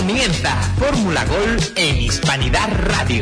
Comienza Fórmula Gol en Hispanidad Radio.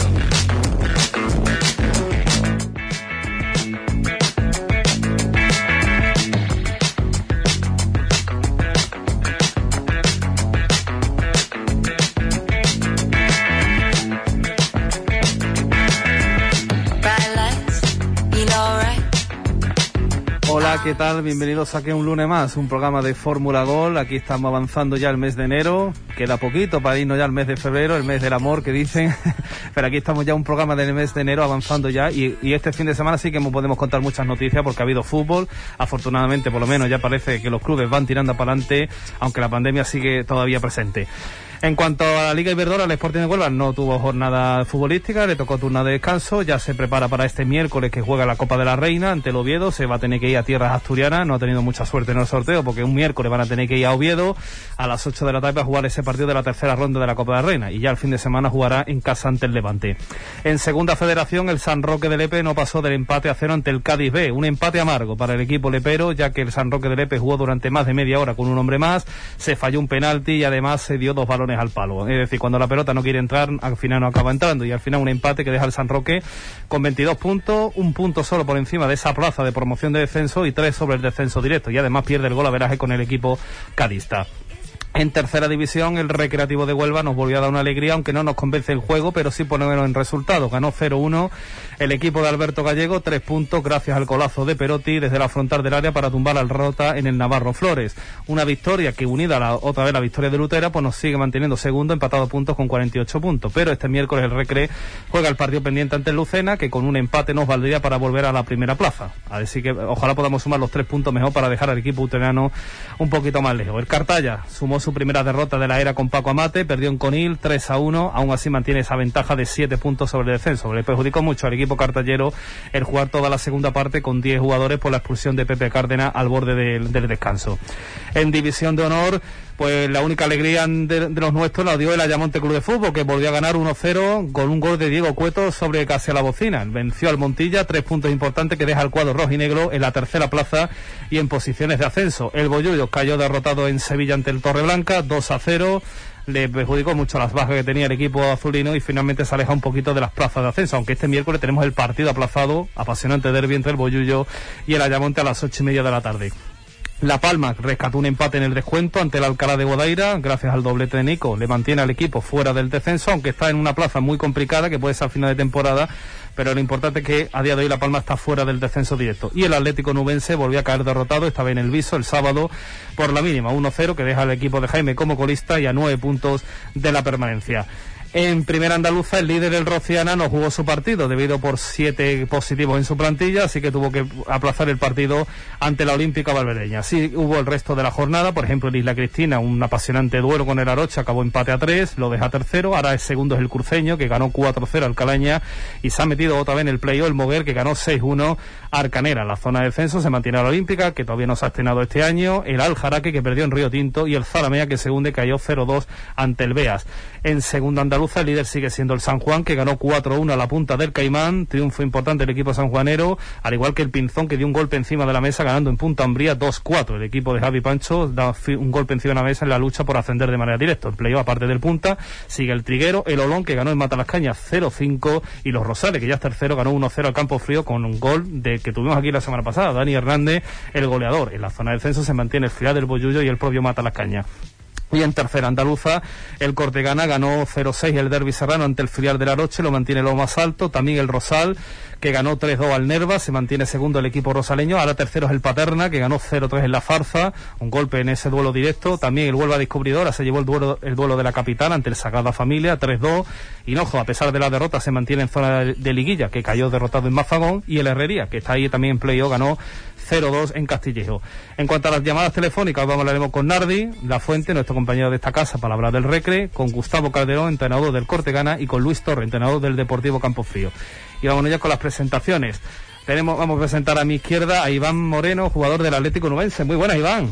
Hola, ¿qué tal? Bienvenidos aquí a un lunes más, un programa de Fórmula Gol. Aquí estamos avanzando ya el mes de enero, queda poquito para irnos ya al mes de febrero, el mes del amor que dicen, pero aquí estamos ya un programa del mes de enero avanzando ya y este fin de semana sí que podemos contar muchas noticias porque ha habido fútbol, afortunadamente por lo menos ya parece que los clubes van tirando para adelante, aunque la pandemia sigue todavía presente. En cuanto a la Liga Iberdrola, el Sporting de Huelva no tuvo jornada futbolística, le tocó turno de descanso, ya se prepara para este miércoles que juega la Copa de la Reina ante el Oviedo, se va a tener que ir a tierras asturianas, no ha tenido mucha suerte en el sorteo porque un miércoles van a tener que ir a Oviedo a las 8 de la tarde a jugar ese partido de la tercera ronda de la Copa de la Reina y ya el fin de semana jugará en casa ante el Levante. En segunda federación, el San Roque de Lepe no pasó del empate a 0 ante el Cádiz B, un empate amargo para el equipo lepero, ya que el San Roque de Lepe jugó durante más de media hora con un hombre más, se falló un penalti y además se dio 2 balones al palo. Es decir, cuando la pelota no quiere entrar, al final no acaba entrando y al final un empate que deja el San Roque con 22 puntos, un punto solo por encima de esa plaza de promoción de descenso y 3 sobre el descenso directo y además pierde el golaveraje con el equipo cadista. En tercera división, el Recreativo de Huelva nos volvió a dar una alegría, aunque no nos convence el juego, pero sí ponerlo en resultados. Ganó 0-1 el equipo de Alberto Gallego, 3 puntos gracias al golazo de Perotti desde la frontal del área para tumbar al Rota en el Navarro Flores. Una victoria que, unida a otra vez la victoria de Lutera, pues nos sigue manteniendo segundo, empatado a puntos con 48 puntos. Pero este miércoles el Recre juega el partido pendiente ante el Lucena, que con un empate nos valdría para volver a la primera plaza. Así que ojalá podamos sumar los 3 puntos mejor para dejar al equipo uterano un poquito más lejos. El Cartaya sumó su primera derrota de la era con Paco Amate, perdió en Conil 3-1, aún así mantiene esa ventaja de 7 puntos sobre el descenso. Le perjudicó mucho al equipo cartallero el jugar toda la segunda parte con 10 jugadores por la expulsión de Pepe Cárdenas al borde del descanso. En División de Honor, pues la única alegría de los nuestros la dio el Ayamonte Club de Fútbol, que volvió a ganar 1-0 con un gol de Diego Cueto sobre Casi a la Bocina. Venció al Montilla, 3 puntos importantes que deja al cuadro rojinegro en la tercera plaza y en posiciones de ascenso. El Bollullo cayó derrotado en Sevilla ante el Torreblanca, 2-0. Le perjudicó mucho las bajas que tenía el equipo azulino y finalmente se aleja un poquito de las plazas de ascenso, aunque este miércoles tenemos el partido aplazado, apasionante derbi entre el Bollullo y el Ayamonte a las 8:30 de la tarde. La Palma rescató un empate en el descuento ante el Alcalá de Guadaira, gracias al doblete de Nico, le mantiene al equipo fuera del descenso, aunque está en una plaza muy complicada que puede ser a final de temporada, pero lo importante es que a día de hoy La Palma está fuera del descenso directo. Y el Atlético Nubense volvió a caer derrotado, esta vez en el Viso, el sábado, por la mínima, 1-0, que deja al equipo de Jaime como colista y a 9 puntos de la permanencia. En primera andaluza, el líder, el Rociana, no jugó su partido debido por 7 positivos en su plantilla, así que tuvo que aplazar el partido ante la Olímpica Valvereña. Sí hubo el resto de la jornada, por ejemplo, el Isla Cristina, un apasionante duelo con el Arocha, acabó empate a 3, lo deja tercero, ahora el segundo es el Cruceño, que ganó 4-0 al Calaña, y se ha metido otra vez en el playoff el Moguer, que ganó 6-1 a Arcanera. La zona de descenso se mantiene a la Olímpica, que todavía no se ha estrenado este año, el Aljaraque, que perdió en Río Tinto, y el Zalamea, que segundo cayó 0-2 ante el Beas. En segunda andaluza, el líder sigue siendo el San Juan, que ganó 4-1 a la Punta del Caimán, triunfo importante del equipo sanjuanero, al igual que el Pinzón, que dio un golpe encima de la mesa ganando en Punta Umbría 2-4. El equipo de Javi Pancho da un golpe encima de la mesa en la lucha por ascender de manera directa. El playoff, aparte del Punta, sigue el Triguero, el Olón, que ganó en Matalascañas 0-5, y los Rosales, que ya es tercero, ganó 1-0 al Campo Frío con un gol de que tuvimos aquí la semana pasada, Dani Hernández, el goleador. En la zona de descenso se mantiene el Friar del Bollullo y el propio Matalascañas. Y en tercera andaluza, el Cortegana ganó 0-6 el derbi serrano ante el filial del Aroche, lo mantiene lo más alto. También el Rosal, que ganó 3-2 al Nerva, se mantiene segundo el equipo rosaleño. Ahora tercero es el Paterna, que ganó 0-3 en la Farza, un golpe en ese duelo directo. También el Huelva Descubridora se llevó el duelo de la Capitana ante el Sagrada Familia, 3-2. Y Hinojo, a pesar de la derrota, se mantiene en zona de liguilla, que cayó derrotado en Mazagón. Y el Herrería, que está ahí también en playoff, ganó 0-2 en Castillejo. En cuanto a las llamadas telefónicas, hablaremos con Nardi La Fuente, nuestro compañero de esta casa, para hablar del Recre, con Gustavo Calderón, entrenador del Cortegana, y con Luis Torre, entrenador del Deportivo Campofrío. Y vámonos ya con las presentaciones. Vamos a presentar a mi izquierda a Iván Moreno, jugador del Atlético Nubense. Muy buenas, Iván.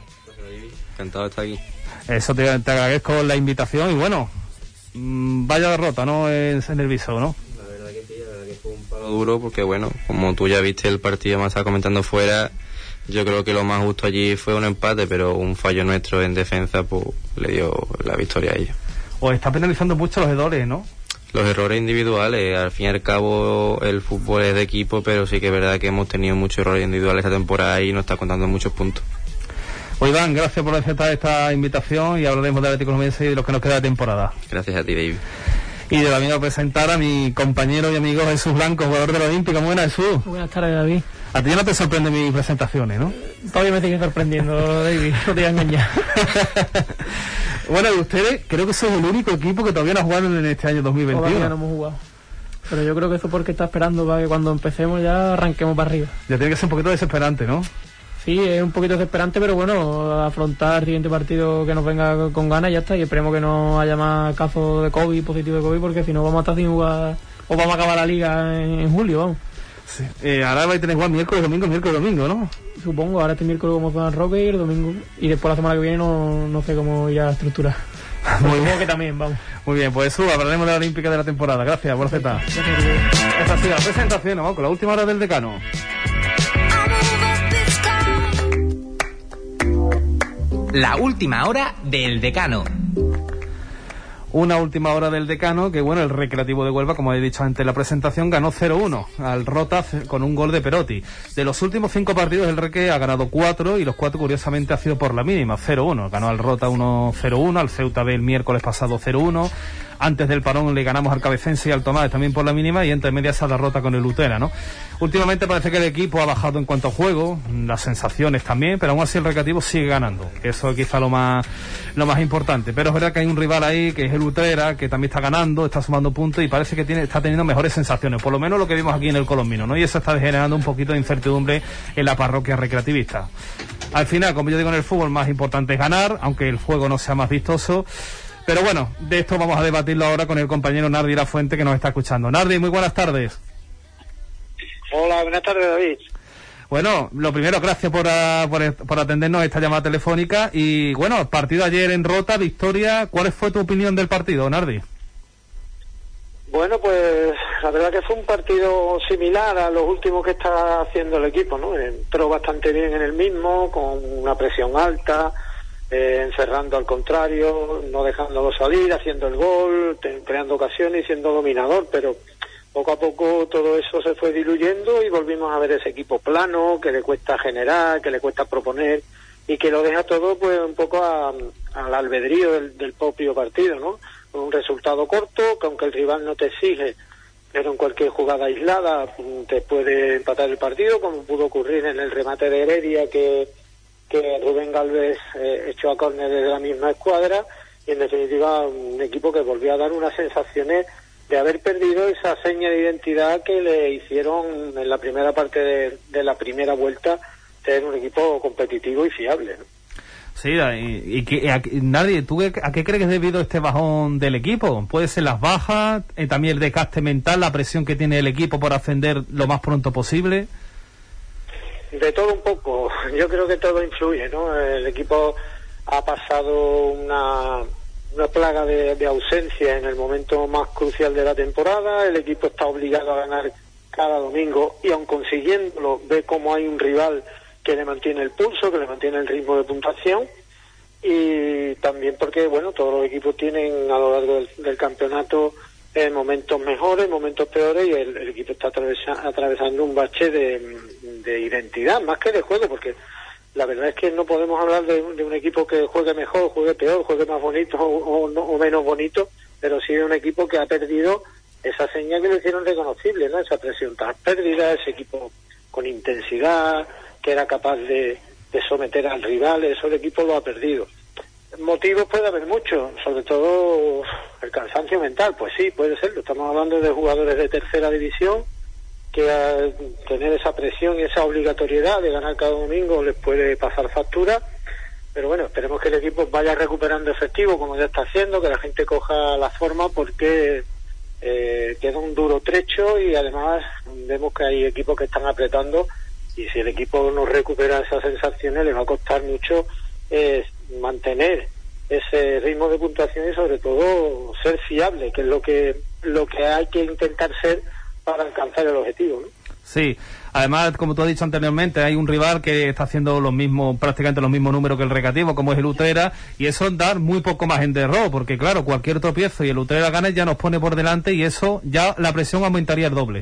Encantado de estar aquí. Eso te agradezco la invitación y bueno, vaya derrota, ¿no? En el Viso, ¿no? La verdad que fue un palo duro porque bueno, como tú ya viste el partido, me estaba comentando fuera, yo creo que lo más justo allí fue un empate, pero un fallo nuestro en defensa pues le dio la victoria a ellos. os está penalizando mucho los errores, ¿no? Los errores individuales, al fin y al cabo el fútbol es de equipo, pero sí que es verdad que hemos tenido muchos errores individuales esta temporada y nos está contando muchos puntos. Pues Iván, gracias por aceptar esta invitación y hablaremos de Atlético Numense y de los que nos queda de temporada. Gracias a ti, David. Y yo también voy a presentar a mi compañero y amigo Jesús Blanco, jugador de la Olímpica. Muy buenas, Jesús. Buenas tardes, David. A ti ya no te sorprenden mis presentaciones, ¿no? Todavía me sigue sorprendiendo, David, no te voy a engañar. Bueno, y ustedes creo que sois el único equipo que todavía no jugaron en este año 2021. Todavía no hemos jugado. Pero yo creo que eso porque está esperando para que cuando empecemos ya arranquemos para arriba. Ya tiene que ser un poquito desesperante, ¿no? Sí, es un poquito desesperante, pero bueno, afrontar el siguiente partido que nos venga con ganas y ya está. Y esperemos que no haya más casos de COVID, positivo de COVID, porque si no vamos a estar sin jugar, o vamos a acabar la liga en julio, vamos. Sí. Ahora vais a tener que jugar miércoles, domingo, ¿no? Supongo, ahora este miércoles como Zona Roque y el domingo. Y después la semana que viene no sé cómo irá a estructurar. Muy bien. Que también, vamos. Muy bien, pues eso, hablaremos de la Olímpica de la temporada. Gracias por aceptar. Esta ha sido la presentación, vamos con la última hora del decano. La última hora del decano. Una última hora del decano que, bueno, el Recreativo de Huelva, como he dicho antes en la presentación, ganó 0-1 al Rota con un gol de Perotti. De los últimos 5 partidos, el Reque ha ganado 4 y los 4, curiosamente, ha sido por la mínima, 0-1. Ganó al Rota 1-0-1, al Ceuta B el miércoles pasado 0-1. Antes del parón le ganamos al Cabecense y al Tomás también por la mínima, y entre medias esa derrota con el Utena, ¿no? Últimamente parece que el equipo ha bajado en cuanto a juego, las sensaciones también, pero aún así el Recreativo sigue ganando, que eso es quizá lo más importante. Pero es verdad que hay un rival ahí, que es el Utrera, que también está ganando, está sumando puntos y parece que está teniendo mejores sensaciones, por lo menos lo que vimos aquí en el Colombino, ¿no? Y eso está generando un poquito de incertidumbre en la parroquia recreativista. Al final, como yo digo, en el fútbol más importante es ganar, aunque el juego no sea más vistoso. Pero bueno, de esto vamos a debatirlo ahora con el compañero Nardi Lafuente, que nos está escuchando. Nardi, muy buenas tardes. Hola, buenas tardes, David. Bueno, lo primero, gracias por atendernos esta llamada telefónica. Y bueno, partido ayer en Rota, victoria. ¿Cuál fue tu opinión del partido, Nardi? Bueno, pues la verdad que fue un partido similar a los últimos que está haciendo el equipo, ¿no? Entró bastante bien en el mismo, con una presión alta, encerrando al contrario, no dejándolo salir, haciendo el gol, creando ocasiones y siendo dominador, pero poco a poco todo eso se fue diluyendo y volvimos a ver ese equipo plano, que le cuesta generar, que le cuesta proponer y que lo deja todo pues un poco al albedrío del propio partido, ¿no? Con un resultado corto, que aunque el rival no te exige, pero en cualquier jugada aislada te puede empatar el partido, como pudo ocurrir en el remate de Heredia que Rubén Galvez echó a córner de la misma escuadra, y en definitiva un equipo que volvió a dar unas sensaciones de haber perdido esa seña de identidad que le hicieron en la primera parte de la primera vuelta, ser un equipo competitivo y fiable, ¿no? Sí, Nadie, ¿tú a qué crees que es debido este bajón del equipo? ¿Puede ser las bajas, también el desgaste mental, la presión que tiene el equipo por ascender lo más pronto posible? De todo un poco, yo creo que todo influye, ¿no? El equipo ha pasado una plaga de ausencia en el momento más crucial de la temporada, el equipo está obligado a ganar cada domingo y aun consiguiéndolo ve como hay un rival que le mantiene el pulso, que le mantiene el ritmo de puntuación, y también porque, bueno, todos los equipos tienen a lo largo del campeonato momentos mejores, momentos peores, y el equipo está atravesando un bache de identidad, más que de juego, porque la verdad es que no podemos hablar de un equipo que juegue mejor, juegue peor, juegue más bonito o menos bonito, pero sí de un equipo que ha perdido esa señal que lo hicieron reconocible, ¿no? Esa presión tras pérdida, ese equipo con intensidad, que era capaz de someter al rival, eso el equipo lo ha perdido. Motivos puede haber muchos, sobre todo el cansancio mental, pues sí, puede serlo. Estamos hablando de jugadores de tercera división que al tener esa presión y esa obligatoriedad de ganar cada domingo les puede pasar factura, pero bueno, esperemos que el equipo vaya recuperando efectivo como ya está haciendo, que la gente coja la forma, porque queda un duro trecho y además vemos que hay equipos que están apretando, y si el equipo no recupera esas sensaciones le va a costar mucho mantener ese ritmo de puntuación y sobre todo ser fiable, que es lo que hay que intentar ser para alcanzar el objetivo, ¿no? Sí, además, como tú has dicho anteriormente, hay un rival que está haciendo prácticamente los mismos números que el Recreativo, como es el Utrera, y eso da muy poco margen de error, porque claro, cualquier tropiezo y el Utrera gana ya nos pone por delante y eso ya la presión aumentaría el doble.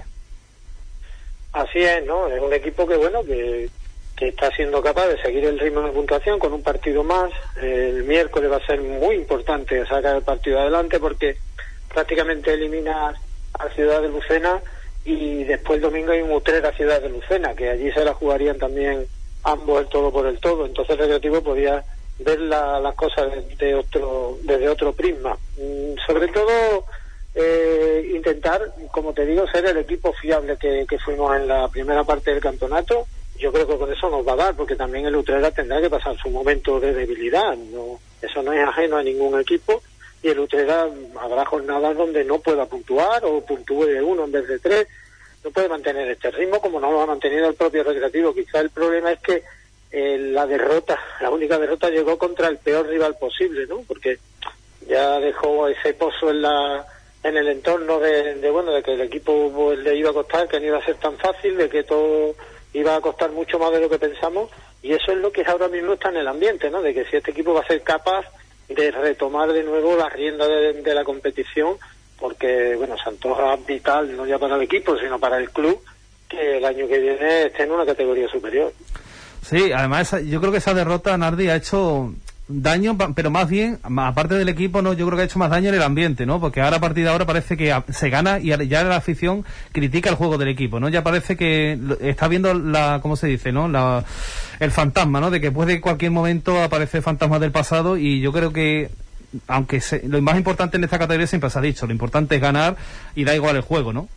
Así es, ¿no? Es un equipo que, bueno, que está siendo capaz de seguir el ritmo de puntuación con un partido más. El miércoles va a ser muy importante sacar el partido adelante porque prácticamente elimina a Ciudad de Lucena y después el domingo hay un Utrera Ciudad de Lucena, que allí se la jugarían también ambos el todo por el todo. Entonces el Recreativo podía ver las cosas desde otro prisma. Sobre todo intentar, como te digo, ser el equipo fiable que fuimos en la primera parte del campeonato. Yo creo que con eso nos va a dar, porque también el Utrera tendrá que pasar su momento de debilidad. Eso no es ajeno a ningún equipo. Y el Utrera habrá jornadas donde no pueda puntuar o puntúe de 1 en vez de 3. No puede mantener este ritmo como no lo ha mantenido el propio Recreativo. Quizá el problema es que la única derrota llegó contra el peor rival posible, ¿no? Porque ya dejó ese pozo en el entorno de que el equipo le iba a costar, que no iba a ser tan fácil, de que todo iba a costar mucho más de lo que pensamos. Y eso es lo que ahora mismo está en el ambiente, ¿no? De que si este equipo va a ser capaz de retomar de nuevo la rienda de la competición, porque, bueno, se antoja vital, no ya para el equipo, sino para el club, que el año que viene esté en una categoría superior. Sí, además yo creo que esa derrota, Nardi, ha hecho daño, pero más bien, aparte del equipo, no, yo creo que ha hecho más daño en el ambiente, ¿no? Porque ahora a partir de ahora parece que se gana y ya la afición critica el juego del equipo, ¿no? Ya parece que está viendo ¿cómo se dice, no? El fantasma, ¿no? De que puede en cualquier momento aparecer fantasmas del pasado, y yo creo que aunque lo más importante en esta categoría siempre se ha dicho, lo importante es ganar y da igual el juego, ¿no?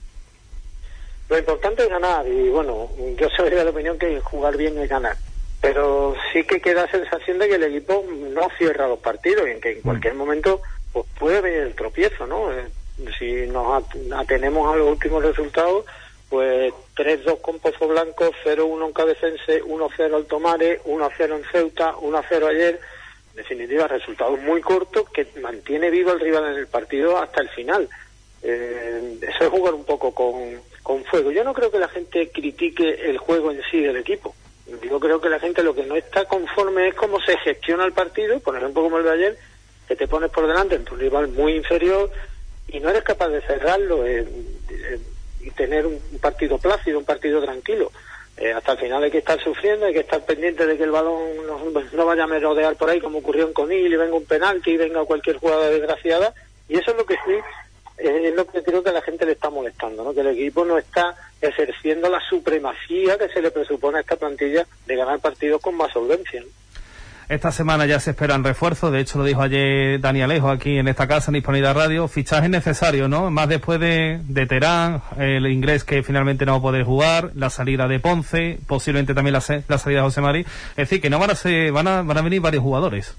Lo importante es ganar, y bueno, yo soy de la opinión que jugar bien es ganar. Pero sí que queda la sensación de que el equipo no cierra los partidos y en que en cualquier momento pues puede venir el tropiezo, ¿no? Si nos atenemos a los últimos resultados, pues 3-2 con Pozo Blanco, 0-1 en Cabecense, 1-0 Altomares, 1-0 en Ceuta, 1-0 ayer. En definitiva, resultados muy cortos que mantiene vivo el rival en el partido hasta el final. Eso es jugar un poco con fuego. Yo no creo que la gente critique el juego en sí del equipo. Yo creo que la gente lo que no está conforme es cómo se gestiona el partido, por ejemplo como el de ayer, que te pones por delante en tu rival muy inferior y no eres capaz de cerrarlo y tener un partido plácido, un partido tranquilo. Hasta el final hay que estar sufriendo, hay que estar pendiente de que el balón no vaya a merodear por ahí como ocurrió en Conil y venga un penalti y venga cualquier jugada desgraciada, y eso es lo que sí es lo que creo que a la gente le está molestando, ¿no? Que el equipo no está ejerciendo la supremacía que se le presupone a esta plantilla de ganar partidos con más solvencia, ¿no? Esta semana ya se esperan refuerzos, de hecho lo dijo ayer Dani Alejo aquí en esta casa, en Hispanidad Radio, fichajes necesarios, ¿no? Más después de Terán, el inglés que finalmente no va a poder jugar, la salida de Ponce, posiblemente también la salida de José Mari, es decir, que no van a venir varios jugadores.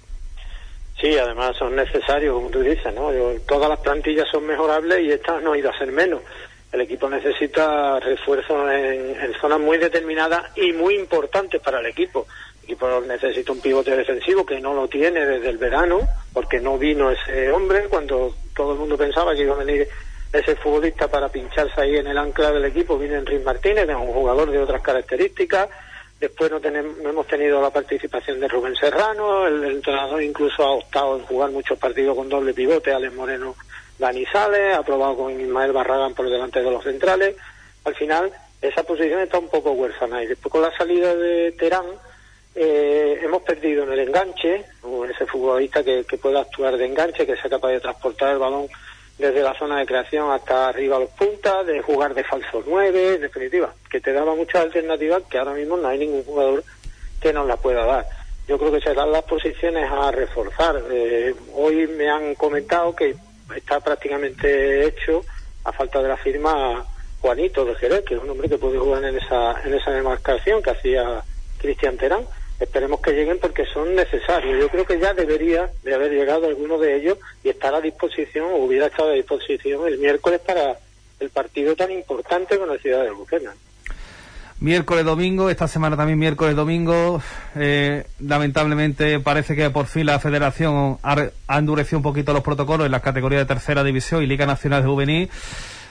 Sí, además son necesarios, como tú dices, ¿no? Todas las plantillas son mejorables y esta no ha ido a ser menos. El equipo necesita refuerzos en zonas muy determinadas y muy importantes para el equipo. El equipo necesita un pivote defensivo que no lo tiene desde el verano, porque no vino ese hombre cuando todo el mundo pensaba que iba a venir ese futbolista para pincharse ahí en el ancla del equipo. Vino Enrique Martínez, que es un jugador de otras características. Después no hemos tenido la participación de Rubén Serrano, el entrenador incluso ha optado en jugar muchos partidos con doble pivote, Alex Moreno, Dani Sales, ha probado con Ismael Barragán por delante de los centrales. Al final esa posición está un poco huérfana, y después con la salida de Terán hemos perdido en el enganche, ese futbolista que pueda actuar de enganche, que sea capaz de transportar el balón desde la zona de creación hasta arriba a los puntas, de jugar de falso 9, en definitiva, que te daba muchas alternativas que ahora mismo no hay ningún jugador que nos las pueda dar. Yo creo que serán las posiciones a reforzar. Hoy me han comentado que está prácticamente hecho, a falta de la firma, Juanito de Jerez, que es un hombre que puede jugar en esa demarcación que hacía Cristian Terán. Esperemos que lleguen porque son necesarios. Yo creo que ya debería de haber llegado alguno de ellos y estar a disposición, o hubiera estado a disposición el miércoles para el partido tan importante con la Ciudad de Lucena. Miércoles, domingo, esta semana también miércoles, domingo. Lamentablemente parece que por fin la Federación ha endurecido un poquito los protocolos en las categorías de tercera división y Liga Nacional de Juvenil.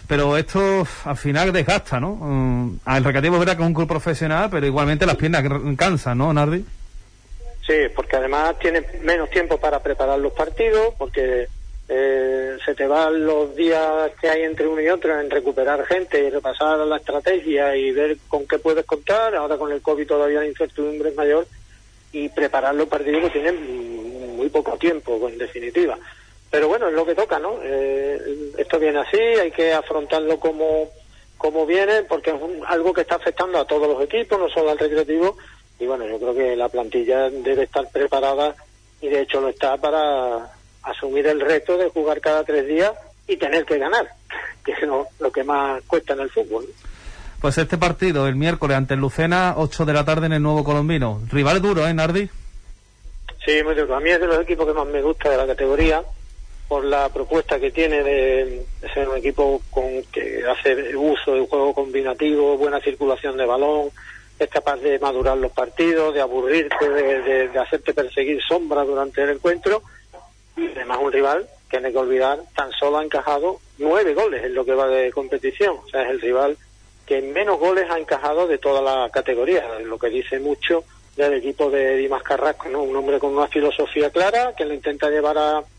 pero esto al final desgasta, ¿no? El Recreativo es verdad que es un club profesional, pero igualmente las piernas cansan, ¿no, Nardi? Sí, porque además tienes menos tiempo para preparar los partidos, porque se te van los días que hay entre uno y otro en recuperar gente y repasar la estrategia y ver con qué puedes contar. Ahora con el COVID todavía la incertidumbre es mayor, y preparar los partidos que tienen muy poco tiempo, en definitiva. Pero bueno, es lo que toca, ¿no? Esto viene así, hay que afrontarlo como viene, porque es algo que está afectando a todos los equipos, no solo al Recreativo. Y bueno, yo creo que la plantilla debe estar preparada, y de hecho lo está, para asumir el reto de jugar cada 3 días y tener que ganar, que es lo que más cuesta en el fútbol. Pues este partido, el miércoles ante el Lucena, 8 de la tarde en el Nuevo Colombino. Rival duro, ¿eh, Nardi? Sí, muy duro. A mí es de los equipos que más me gusta de la categoría, por la propuesta que tiene de ser un equipo que hace uso de un juego combinativo, buena circulación de balón, es capaz de madurar los partidos, de aburrirte, de hacerte perseguir sombras durante el encuentro, y además un rival que no hay que olvidar, tan solo ha encajado 9 goles en lo que va de competición. O sea, es el rival que menos goles ha encajado de toda la categoría, lo que dice mucho del equipo de Dimas Carrasco, ¿no? Un hombre con una filosofía clara que lo intenta llevar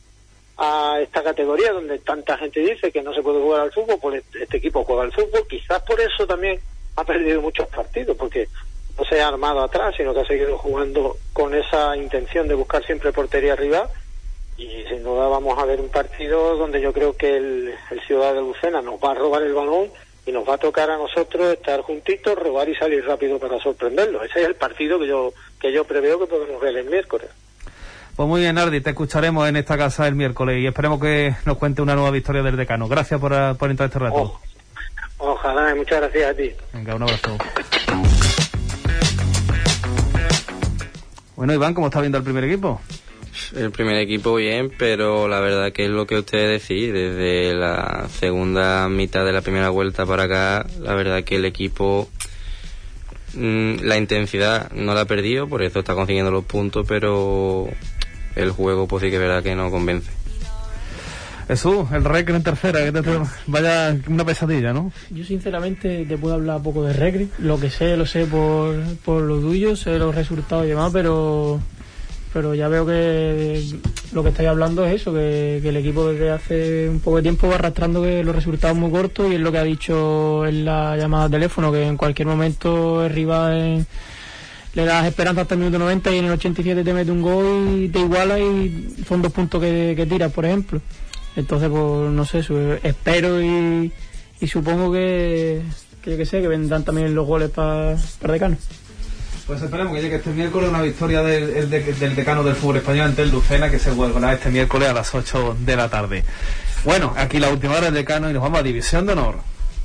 a esta categoría donde tanta gente dice que no se puede jugar al fútbol. Pues este equipo juega al fútbol, quizás por eso también ha perdido muchos partidos, porque no se ha armado atrás, sino que ha seguido jugando con esa intención de buscar siempre portería arriba. Y sin duda vamos a ver un partido donde yo creo que el Ciudad de Lucena nos va a robar el balón y nos va a tocar a nosotros estar juntitos, robar y salir rápido para sorprenderlo. Ese es el partido que yo preveo que podemos ver el miércoles. Pues muy bien, Nardi, te escucharemos en esta casa el miércoles y esperemos que nos cuente una nueva victoria del Decano. Gracias por entrar este rato. Ojalá, y muchas gracias a ti. Venga, un abrazo. Bueno, Iván, ¿cómo está viendo el primer equipo? El primer equipo bien, pero la verdad que es lo que ustedes decís, desde la segunda mitad de la primera vuelta para acá, la verdad que el equipo, la intensidad no la ha perdido, por eso está consiguiendo los puntos, pero el juego pues sí que es verdad que no convence. Jesús, el Recre en tercera, que vaya una pesadilla, ¿no? Yo sinceramente te puedo hablar poco de Recre, lo que sé, lo sé por lo tuyo, sé los resultados y demás, pero ya veo que lo que estáis hablando es eso, que el equipo desde hace un poco de tiempo va arrastrando que los resultados muy cortos, y es lo que ha dicho en la llamada de teléfono, que en cualquier momento el rival le das esperanza hasta el minuto 90 y en el 87 te mete un gol y te iguala y son 2 puntos que tiras, por ejemplo. Entonces, pues no sé, espero y supongo que yo que sé, que vendrán también los goles para Decano. Pues esperemos que llegue este miércoles una victoria del Decano del fútbol español ante el Lucena, que se jugará este miércoles a las 8 de la tarde. Bueno, aquí la última hora del Decano y nos vamos a División de Honor.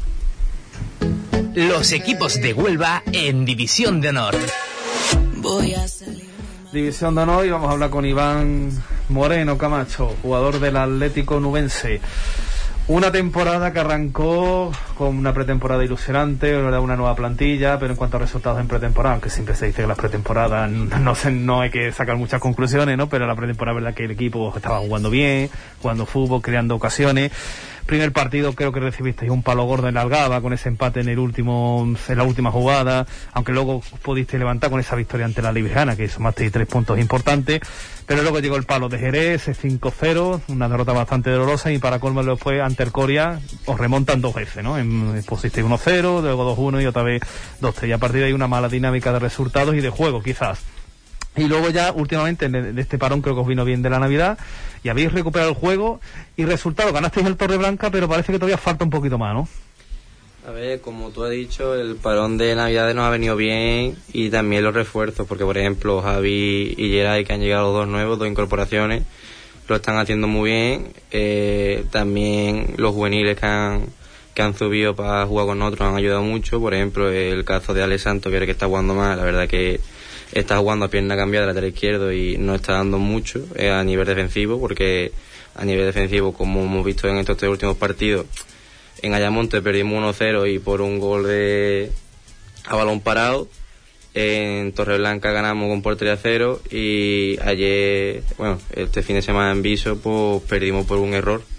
Los equipos de Huelva en División de Honor. División de Honor, y vamos a hablar con Iván Moreno Camacho, jugador del Atlético Nubense. Una temporada que arrancó con una pretemporada ilusionante, era una nueva plantilla, pero en cuanto a resultados en pretemporada, aunque siempre se dice que las pretemporadas no hay que sacar muchas conclusiones, ¿no? Pero la pretemporada, verdad que el equipo estaba jugando bien, jugando fútbol, creando ocasiones. Primer partido creo que recibisteis un palo gordo en la Algaba con ese empate en la última jugada, aunque luego pudisteis levantar con esa victoria ante la Librejana, que sumasteis 3 puntos importantes, pero luego llegó el palo de Jerez, 5-0, una derrota bastante dolorosa, y para colmo después ante el Coria os remontan 2 veces, ¿no? Pusisteis 1-0, luego 2-1 y otra vez 2-3, y a partir de ahí una mala dinámica de resultados y de juego quizás. Y luego ya últimamente de este parón creo que os vino bien de la Navidad y habéis recuperado el juego y resultado, ganasteis el Torreblanca, pero parece que todavía falta un poquito más, ¿no? A ver, como tú has dicho, el parón de Navidades nos ha venido bien, y también los refuerzos, porque por ejemplo Javi y Geray, que han llegado 2 nuevos, 2 incorporaciones, lo están haciendo muy bien. También los juveniles que han subido para jugar con nosotros han ayudado mucho. Por ejemplo, el caso de Ale Santos, que es el que está jugando más, la verdad que está jugando a pierna cambiada, lateral izquierdo, y no está dando mucho a nivel defensivo, porque a nivel defensivo, como hemos visto en estos 3 últimos partidos, en Ayamonte perdimos 1-0 y por un gol a balón parado. En Torreblanca ganamos con portería 0, y ayer, este fin de semana en Viso, pues perdimos por un error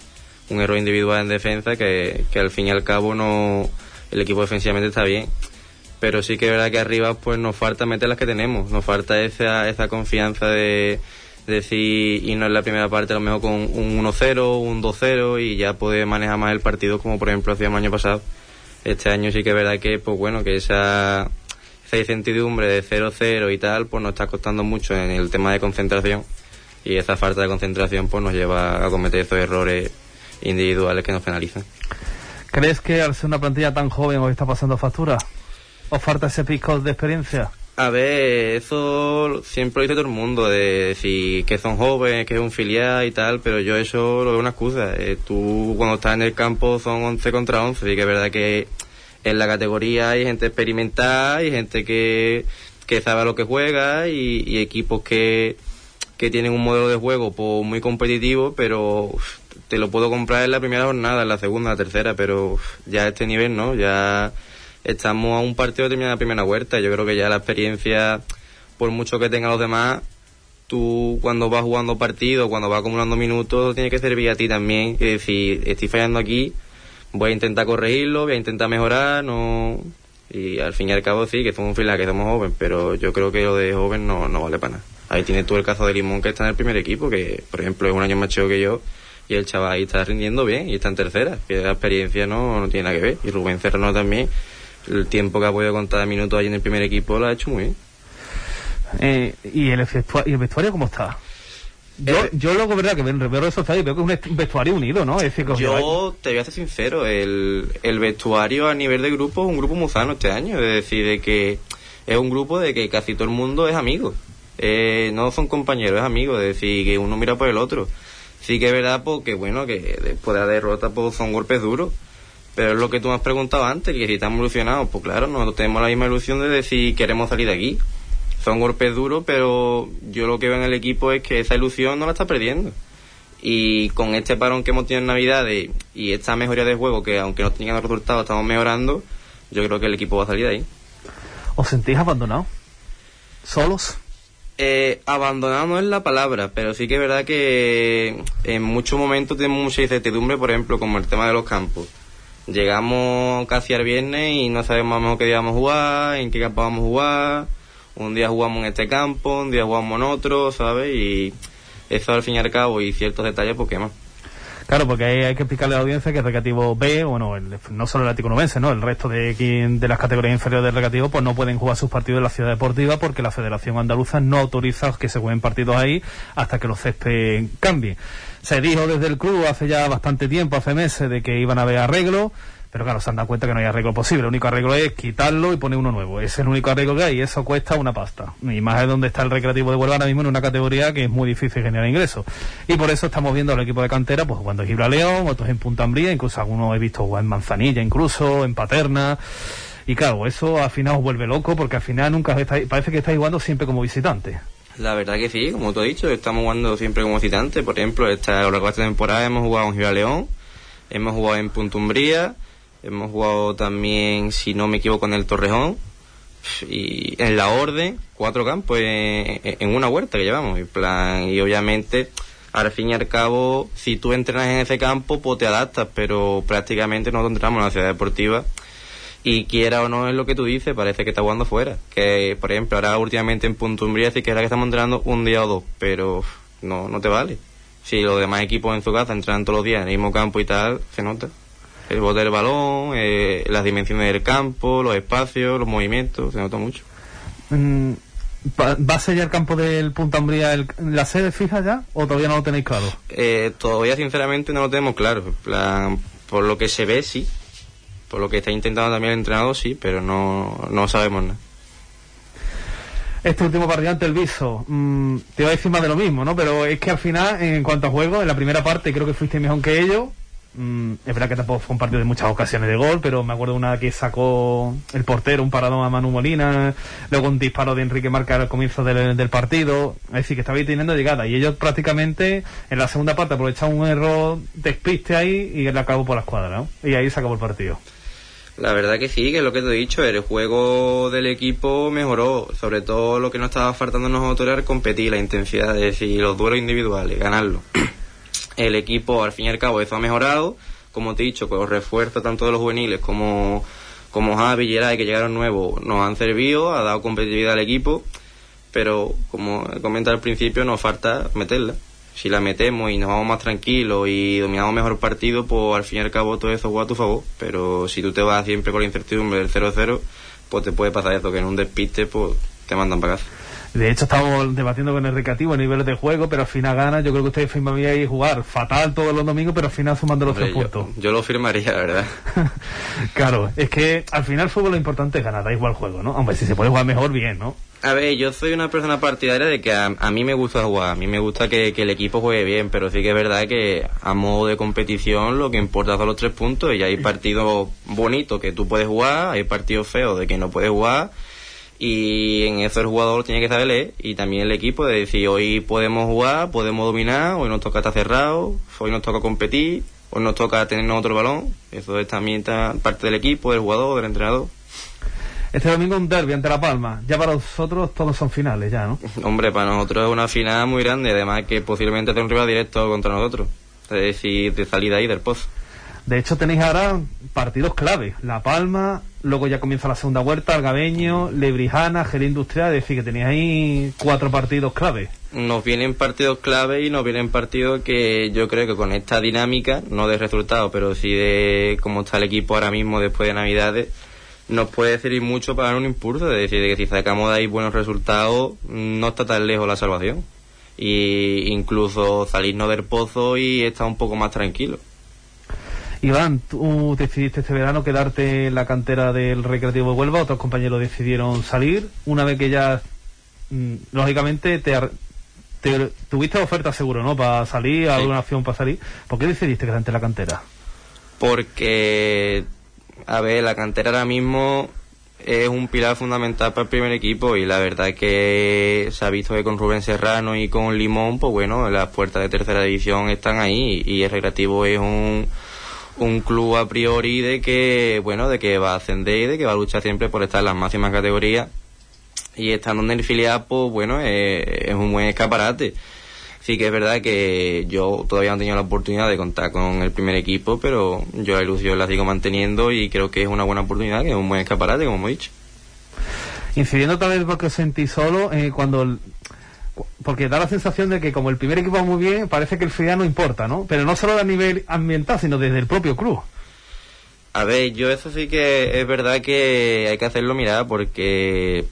un error individual en defensa que al fin y al cabo no, el equipo defensivamente está bien. Pero sí que es verdad que arriba pues nos falta meter las que tenemos, nos falta esa confianza de decir irnos en la primera parte a lo mejor con un 1-0, un 2-0 y ya poder manejar más el partido como por ejemplo hacíamos el año pasado. Este año sí que es verdad que pues bueno, que esa incertidumbre de 0-0 y tal pues nos está costando mucho en el tema de concentración, y esa falta de concentración pues nos lleva a cometer esos errores individuales que nos penalizan. ¿Crees que al ser una plantilla tan joven os está pasando factura? ¿Os falta ese pico de experiencia? A ver, eso siempre lo dice todo el mundo, de decir que son jóvenes, que es un filial y tal, pero yo eso lo veo una excusa. Tú cuando estás en el campo son 11 contra 11, y que es verdad que en la categoría hay gente experimentada, hay gente que sabe a lo que juega, y equipos que tienen un modelo de juego pues muy competitivo, pero te lo puedo comprar en la primera jornada, en la segunda, en la tercera, pero ya a este nivel no, ya estamos a un partido de terminar la primera vuelta. Yo creo que ya la experiencia, por mucho que tengan los demás, tú cuando vas jugando partidos, cuando vas acumulando minutos, tiene que servir a ti también, y decir, estoy fallando aquí, voy a intentar corregirlo, voy a intentar mejorar, no. Y al fin y al cabo sí, que somos un filial, que somos jóvenes, pero yo creo que lo de joven no vale para nada. Ahí tienes tú el caso de Limón, que está en el primer equipo, que por ejemplo es un año más chico que yo, y el chaval ahí está rindiendo bien y está en tercera, que la experiencia no tiene nada que ver. Y Rubén Serrano también, el tiempo que ha podido contar de minutos ahí en el primer equipo lo ha hecho muy bien. ¿Y el vestuario cómo está? Yo luego, verdad, que veo eso y veo que es un vestuario unido, ¿no? Es decir, yo te voy a ser sincero, el vestuario a nivel de grupo es un grupo muy sano este año, es decir, de que es un grupo de que casi todo el mundo es amigo, no son compañeros, es amigos, es decir, que uno mira por el otro. Sí que es verdad, porque bueno, que después de la derrota pues son golpes duros, pero es lo que tú me has preguntado antes, que si estamos ilusionados, pues claro, nosotros tenemos la misma ilusión de decir queremos salir de aquí. Son golpes duros, pero yo lo que veo en el equipo es que esa ilusión no la está perdiendo. Y con este parón que hemos tenido en Navidades y esta mejoría de juego, que aunque no tengan resultados estamos mejorando, yo creo que el equipo va a salir de ahí. ¿Os sentís abandonados? ¿Solos? Abandonado no es la palabra, pero sí que es verdad que en muchos momentos tenemos mucha incertidumbre, por ejemplo, como el tema de los campos. Llegamos casi al viernes y no sabemos a lo mejor qué día vamos a jugar, en qué campo vamos a jugar. Un día jugamos en este campo, un día jugamos en otro, ¿sabes? Y eso al fin y al cabo, y ciertos detalles, pues quema. Claro, porque hay que explicarle a la audiencia que el Recreativo B, bueno, no solo el Atlético Nubense, ¿no? El resto de las categorías inferiores del Recreativo, pues no pueden jugar sus partidos en la ciudad deportiva porque la Federación Andaluza no autoriza que se jueguen partidos ahí hasta que los céspedes cambien. Se dijo desde el club hace ya bastante tiempo, hace meses, de que iban a haber arreglos, pero claro, se han dado cuenta que no hay arreglo posible. El único arreglo es quitarlo y poner uno nuevo. Ese es el único arreglo que hay y eso cuesta una pasta. Y más es donde está el Recreativo de Huelva ahora mismo, en una categoría que es muy difícil generar ingresos. Y por eso estamos viendo al equipo de cantera pues jugando en Gibraleón, otros en Punta Ambría, incluso algunos he visto jugar en Manzanilla, incluso en Paterna. Y claro, eso al final os vuelve loco porque al final nunca parece que estáis jugando siempre como visitante. La verdad que sí, como tú has dicho, estamos jugando siempre como visitante. Por ejemplo, a lo largo de esta temporada hemos jugado en Gibraleón, hemos jugado en Punta Umbría, hemos jugado también, si no me equivoco, en el Torrejón y en la Orden, 4 campos en una huerta que llevamos. Y obviamente, al fin y al cabo, si tú entrenas en ese campo, pues te adaptas, pero prácticamente nosotros entrenamos en la ciudad deportiva y quiera o no es lo que tú dices, parece que está jugando fuera. Que, por ejemplo, ahora últimamente en Punta Umbría sí que es la que estamos entrenando un día o dos, pero no te vale. Si los demás equipos en su casa entrenan todos los días en el mismo campo y tal, se nota. El bote del balón, las dimensiones del campo, los espacios, los movimientos, se nota mucho. ¿Va a ser ya el campo del Punta Umbría la sede fija ya o todavía no lo tenéis claro? Todavía sinceramente no lo tenemos claro. En plan, por lo que se ve sí, por lo que está intentando también el entrenador sí, pero no sabemos nada. Este último partido ante el Viso, te iba a decir más de lo mismo, ¿no? Pero es que al final, en cuanto a juego, en la primera parte creo que fuiste mejor que ellos. Es verdad que tampoco fue un partido de muchas ocasiones de gol, pero me acuerdo una que sacó el portero, un paradón a Manu Molina, luego un disparo de Enrique Marca al comienzo del partido. Es decir, que estabais teniendo llegada y ellos prácticamente en la segunda parte aprovecharon un error despiste ahí y le acabó por la escuadra, ¿no? Y ahí se acabó el partido. La verdad que sí, que es lo que te he dicho, el juego del equipo mejoró, sobre todo lo que nos estaba faltando a nosotros era competir, la intensidad, es decir, los duelos individuales, ganarlo. el equipo al fin y al cabo eso ha mejorado, como te he dicho, con los refuerzos tanto de los juveniles como Javi y Geray, que llegaron nuevos, nos han servido, ha dado competitividad al equipo, pero como he comentado al principio, nos falta meterla. Si la metemos y nos vamos más tranquilos y dominamos mejor el partido, pues al fin y al cabo todo eso juega a tu favor. Pero si tú te vas siempre con la incertidumbre del 0-0, pues te puede pasar eso, que en un despiste pues te mandan para casa. De hecho, estamos debatiendo con el recreativo niveles de juego, pero al final gana. Yo creo que ustedes firmarían ahí jugar fatal todos los domingos, pero al final sumando los 3 puntos. Yo lo firmaría, la verdad. Claro, es que al final el fútbol lo importante es ganar, da igual el juego, ¿no? Hombre, si se puede jugar mejor, bien, ¿no? A ver, yo soy una persona partidaria de que a mí me gusta jugar, a mí me gusta que el equipo juegue bien, pero sí que es verdad que a modo de competición lo que importa son los 3 puntos, y hay partidos bonitos que tú puedes jugar, hay partidos feos de que no puedes jugar, y en eso el jugador tiene que saber leer, y también el equipo, de decir hoy podemos jugar, podemos dominar, hoy nos toca estar cerrado, hoy nos toca competir, hoy nos toca tener otro balón. Eso es también parte del equipo, del jugador, del entrenador. Este domingo un derbi ante La Palma. Ya para vosotros todos son finales ya, ¿no? Hombre, para nosotros es una final muy grande, además que posiblemente sea un rival directo contra nosotros, es decir, de salida ahí del pozo. De hecho tenéis ahora partidos clave. La Palma, luego ya comienza la segunda vuelta, Algabeño, Lebrijana, Jerez Industrial, es decir, que tenéis ahí 4 partidos clave. Nos vienen partidos clave y nos vienen partidos que yo creo que con esta dinámica, no de resultados, pero sí de cómo está el equipo ahora mismo después de Navidades, nos puede servir mucho para dar un impulso, es decir, de que si sacamos de ahí buenos resultados, no está tan lejos la salvación. Y incluso salirnos del pozo y estar un poco más tranquilo. Iván, tú decidiste este verano quedarte en la cantera del Recreativo de Huelva, otros compañeros decidieron salir, una vez que ya, lógicamente, tuviste oferta seguro, ¿no?, para salir, alguna opción para salir. ¿Por qué decidiste quedarte en la cantera? Porque, a ver, la cantera ahora mismo es un pilar fundamental para el primer equipo, y la verdad es que se ha visto que con Rubén Serrano y con Limón, pues bueno, las puertas de tercera división están ahí, y el Recreativo es un club a priori de que va a ascender y de que va a luchar siempre por estar en las máximas categorías, y estando en el filial, pues bueno, es un buen escaparate. Sí que es verdad que yo todavía no he tenido la oportunidad de contar con el primer equipo, pero yo la ilusión la sigo manteniendo y creo que es una buena oportunidad, que es un buen escaparate, como hemos dicho. Incidiendo tal vez porque os sentís solo, porque da la sensación de que como el primer equipo va muy bien, parece que el filial no importa, ¿no? Pero no solo a nivel ambiental, sino desde el propio club. A ver, yo eso sí que es verdad que hay que hacerlo mirar, porque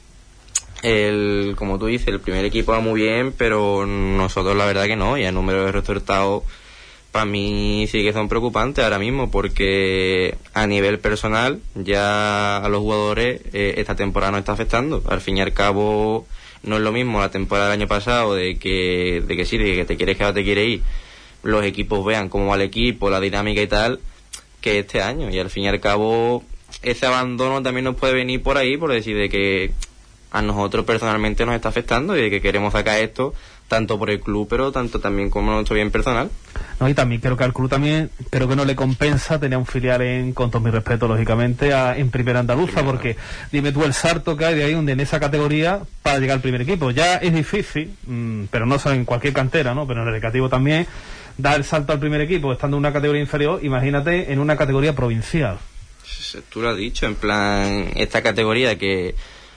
como tú dices, el primer equipo va muy bien, pero nosotros la verdad que no, y el número de resultados para mí sí que son preocupantes ahora mismo, porque a nivel personal ya a los jugadores esta temporada nos está afectando. Al fin y al cabo no es lo mismo la temporada del año pasado de que sí, de que te quieres quedar, te quieres ir, los equipos vean cómo va el equipo, la dinámica y tal, que este año, y al fin y al cabo ese abandono también nos puede venir por ahí, por decir de que a nosotros personalmente nos está afectando y de que queremos sacar esto tanto por el club, pero tanto también como nuestro bien personal. No, y también creo que al club también, creo que no le compensa tener un filial con todo mi respeto, lógicamente, en Primera Andaluza, porque dime tú el salto que hay de ahí en esa categoría para llegar al primer equipo. Ya es difícil, pero no solo en cualquier cantera, ¿no?, pero en el Recreativo también, dar el salto al primer equipo estando en una categoría inferior, imagínate en una categoría provincial. Tú lo has dicho, en plan, esta categoría que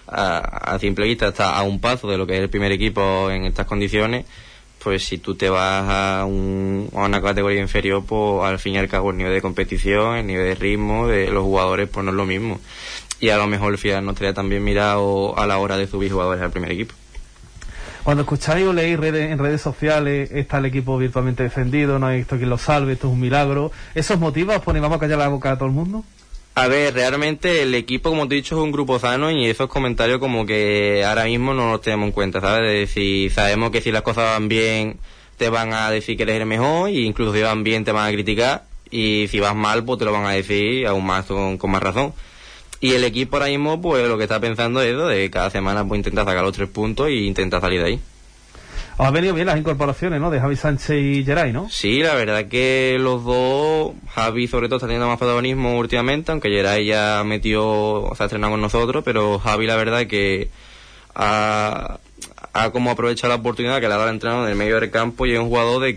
a simple vista está a un paso de lo que es el primer equipo en estas condiciones, pues si tú te vas a una categoría inferior, pues al fin y al cabo el nivel de competición, el nivel de ritmo de los jugadores, pues no es lo mismo, y a lo mejor el final no estaría tan bien mirado a la hora de subir jugadores al primer equipo. Cuando escucháis o leéis en redes sociales, está el equipo virtualmente defendido, no hay esto quien lo salve, esto es un milagro, ¿esos motivos os ponen, vamos a callar la boca a todo el mundo? A ver, realmente el equipo, como te he dicho, es un grupo sano, y esos comentarios como que ahora mismo no los tenemos en cuenta, ¿sabes? De decir, sabemos que si las cosas van bien te van a decir que eres el mejor, y incluso si van bien te van a criticar, y si vas mal pues te lo van a decir aún más con más razón. Y el equipo ahora mismo pues lo que está pensando es eso, de cada semana pues intentar sacar los 3 puntos y intentar salir de ahí. Os han venido bien las incorporaciones, ¿no?, de Javi Sánchez y Geray, ¿no? Sí, la verdad que los dos, Javi sobre todo está teniendo más protagonismo últimamente, aunque Geray ya se ha estrenado con nosotros, pero Javi la verdad que ha como aprovechado la oportunidad que le ha dado el entrenador en el medio del campo, y es un jugador de que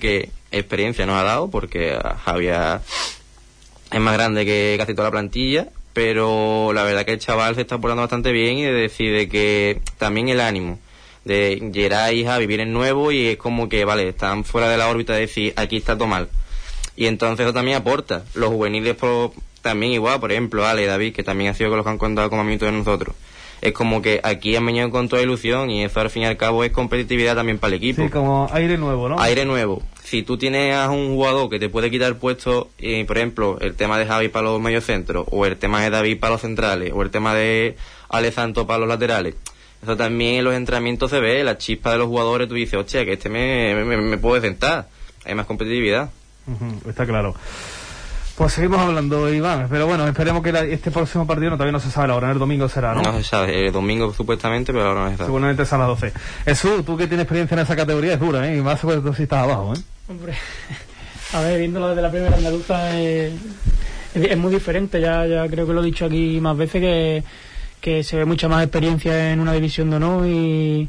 experiencia nos ha dado, porque Javier es más grande que casi toda la plantilla, pero la verdad que el chaval se está portando bastante bien y decide que también el ánimo de Gerard y Javi vienen nuevos y es como que, vale, están fuera de la órbita de decir, aquí está todo mal. Y entonces eso también aporta. Los juveniles también igual, por ejemplo, Ale, David, que también ha sido con los que han contado como amiguitos de nosotros. Es como que aquí han venido con toda ilusión y eso al fin y al cabo es competitividad también para el equipo. Sí, como aire nuevo, ¿no? Aire nuevo. Si tú tienes a un jugador que te puede quitar puesto, por ejemplo, el tema de Javi para los mediocentros, o el tema de David para los centrales, o el tema de Ale Santos para los laterales, eso también en los entrenamientos se ve, la chispa de los jugadores, tú dices, hostia, que este me puede sentar. Hay más competitividad. Está claro. Pues seguimos hablando, Iván, pero bueno, esperemos que este próximo partido todavía no se sabe la hora, el domingo será, ¿no? No se sabe, el domingo supuestamente, pero ahora no se sabe. Seguramente es a las 12. Jesús, tú que tienes experiencia en esa categoría, es dura, ¿eh? Y más sobre todo si estás abajo, ¿eh? Hombre, a ver, viéndolo desde la primera andaluza es muy diferente, ya creo que lo he dicho aquí más veces, que se ve mucha más experiencia en una división de honor y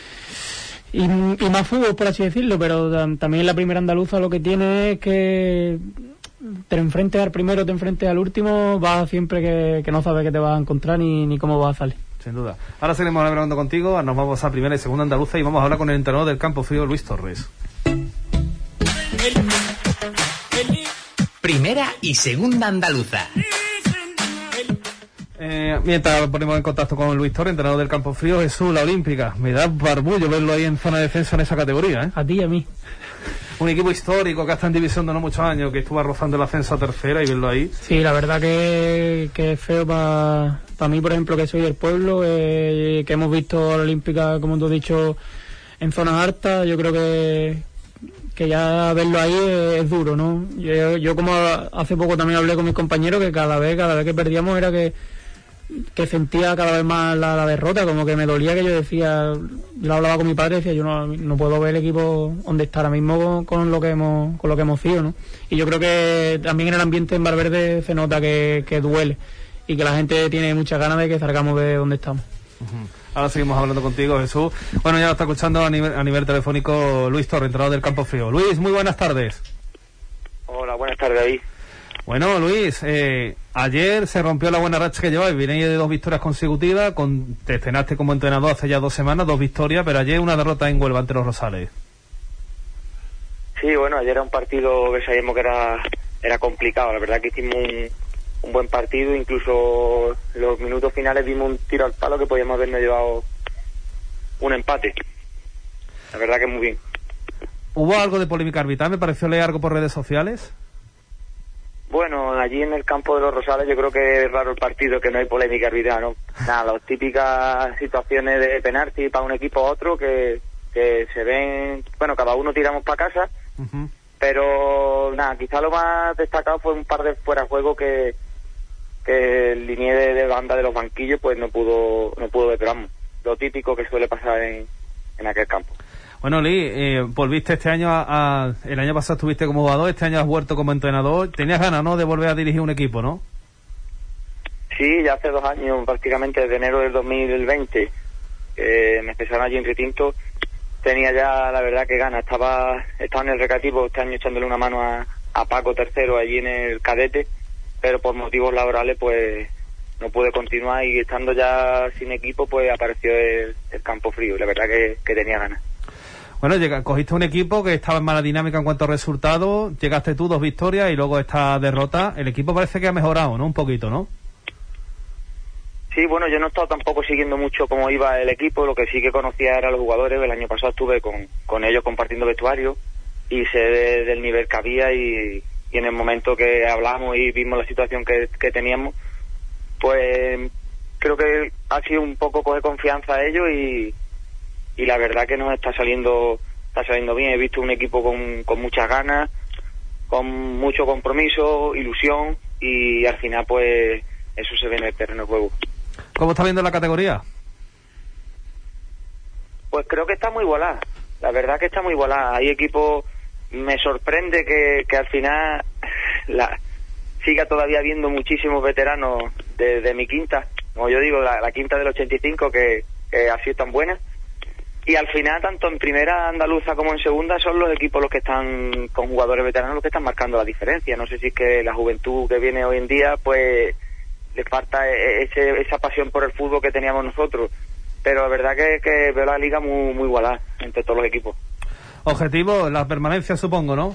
más fútbol, por así decirlo, pero también la primera andaluza lo que tiene es que te enfrentes al primero, te enfrentes al último, vas siempre que no sabes qué te vas a encontrar ni cómo vas a salir. Sin duda. Ahora seguimos hablando contigo, nos vamos a primera y segunda andaluza y vamos a hablar con el entrenador del Campo Frío, Luis Torres. Primera y segunda andaluza. Mientras ponemos en contacto con Luis Torres, entrenador del Campo Frío, Jesús, la Olímpica. Me da barbullo verlo ahí en zona de descenso en esa categoría, ¿eh? A ti y a mí. Un equipo histórico que ha estado en división de no muchos años, que estuvo rozando el ascenso a tercera y verlo ahí. Sí, la verdad que es feo para mí, por ejemplo, que soy del pueblo, que hemos visto a la Olímpica, como tú has dicho, en zonas altas. Yo creo que ya verlo ahí es duro, ¿no? Yo como hace poco también hablé con mis compañeros, que cada vez que perdíamos era que sentía cada vez más la derrota, como que me dolía, que yo decía, yo hablaba con mi padre y decía, yo no puedo ver el equipo donde está ahora mismo con lo que hemos sido, ¿no? Y yo creo que también en el ambiente en Valverde se nota que duele y que la gente tiene muchas ganas de que salgamos de donde estamos. Ahora seguimos hablando contigo, Jesús. Bueno, ya lo está escuchando a nivel telefónico Luis Torres, entrenador del Campo Frío. Luis, muy buenas tardes. Hola, buenas tardes, David. Bueno, Luis, ayer se rompió la buena racha que llevabais, vinéis de 2 victorias consecutivas, te estrenaste como entrenador hace ya 2 semanas, 2 victorias, pero ayer una derrota en Huelva ante los Rosales. Sí, bueno, ayer era un partido que sabíamos que era complicado, la verdad que hicimos un buen partido, incluso en los minutos finales vimos un tiro al palo que podíamos habernos llevado un empate. La verdad que muy bien. ¿Hubo algo de polémica arbitral? Me pareció leer algo por redes sociales. Bueno, allí en el campo de los Rosales yo creo que es raro el partido que no hay polémica arbitral, ¿no? Nada, las típicas situaciones de penalti para un equipo a otro que se ven, bueno, cada uno tiramos para casa, pero nada, quizá lo más destacado fue un par de fuera de juego que el linier de banda de los banquillos pues no pudo ver, pero vamos, lo típico que suele pasar en aquel campo. Bueno, Lee, volviste este año el año pasado estuviste como jugador, este año has vuelto como entrenador. Tenías ganas, ¿no?, de volver a dirigir un equipo, ¿no? Sí, ya hace 2 años, prácticamente desde enero del 2020, me empezaron allí en Retinto. Tenía ya, la verdad, que ganas. Estaba en el recreativo este año echándole una mano a Paco III allí en el cadete, pero por motivos laborales, pues no pude continuar y estando ya sin equipo, pues apareció el Campo Frío. La verdad que tenía ganas. Bueno, cogiste un equipo que estaba en mala dinámica en cuanto a resultados, llegaste tú 2 victorias y luego esta derrota. El equipo parece que ha mejorado, ¿no? Un poquito, ¿no? Sí, bueno, yo no he estado tampoco siguiendo mucho cómo iba el equipo, lo que sí que conocía eran los jugadores. El año pasado estuve con ellos compartiendo vestuario y sé del nivel que había y en el momento que hablamos y vimos la situación que teníamos, pues creo que ha sido un poco coger confianza a ellos y la verdad que nos está saliendo bien. He visto un equipo con muchas ganas, con mucho compromiso, ilusión y al final pues eso se ve en el terreno de juego. ¿Cómo está viendo la categoría? Pues creo que está muy igualada. La verdad que está muy igualada. Hay equipos, me sorprende que al final siga todavía habiendo muchísimos veteranos de mi quinta. Como yo digo, la quinta del 85 que ha sido tan buena. Y al final, tanto en primera andaluza como en segunda, son los equipos los que están, con jugadores veteranos, los que están marcando la diferencia. No sé si es que la juventud que viene hoy en día, pues le falta esa pasión por el fútbol que teníamos nosotros. Pero la verdad que veo la liga muy, muy igualada entre todos los equipos. Objetivo, la permanencia, supongo, ¿no?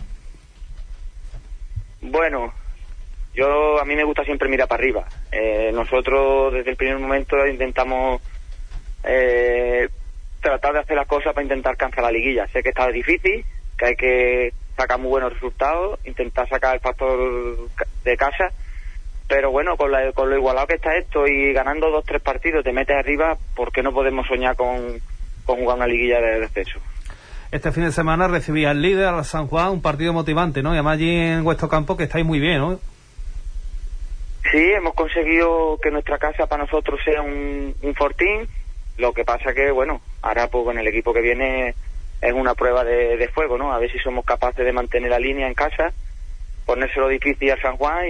Bueno, a mí me gusta siempre mirar para arriba. Nosotros desde el primer momento intentamos tratar de hacer las cosas para intentar alcanzar la liguilla. Sé que está difícil, que hay que sacar muy buenos resultados, intentar sacar el factor de casa, pero bueno, con lo igualado que está esto y ganando 2-3 partidos te metes arriba, ¿por qué no podemos soñar con jugar una liguilla de descenso? Este fin de semana recibí al líder, al San Juan, un partido motivante, ¿no? Y además allí en vuestro campo que estáis muy bien, ¿no? Sí, hemos conseguido que nuestra casa para nosotros sea un fortín. Lo que pasa que, bueno, ahora pues con el equipo que viene es una prueba de fuego, ¿no? A ver si somos capaces de mantener la línea en casa, ponérselo difícil a San Juan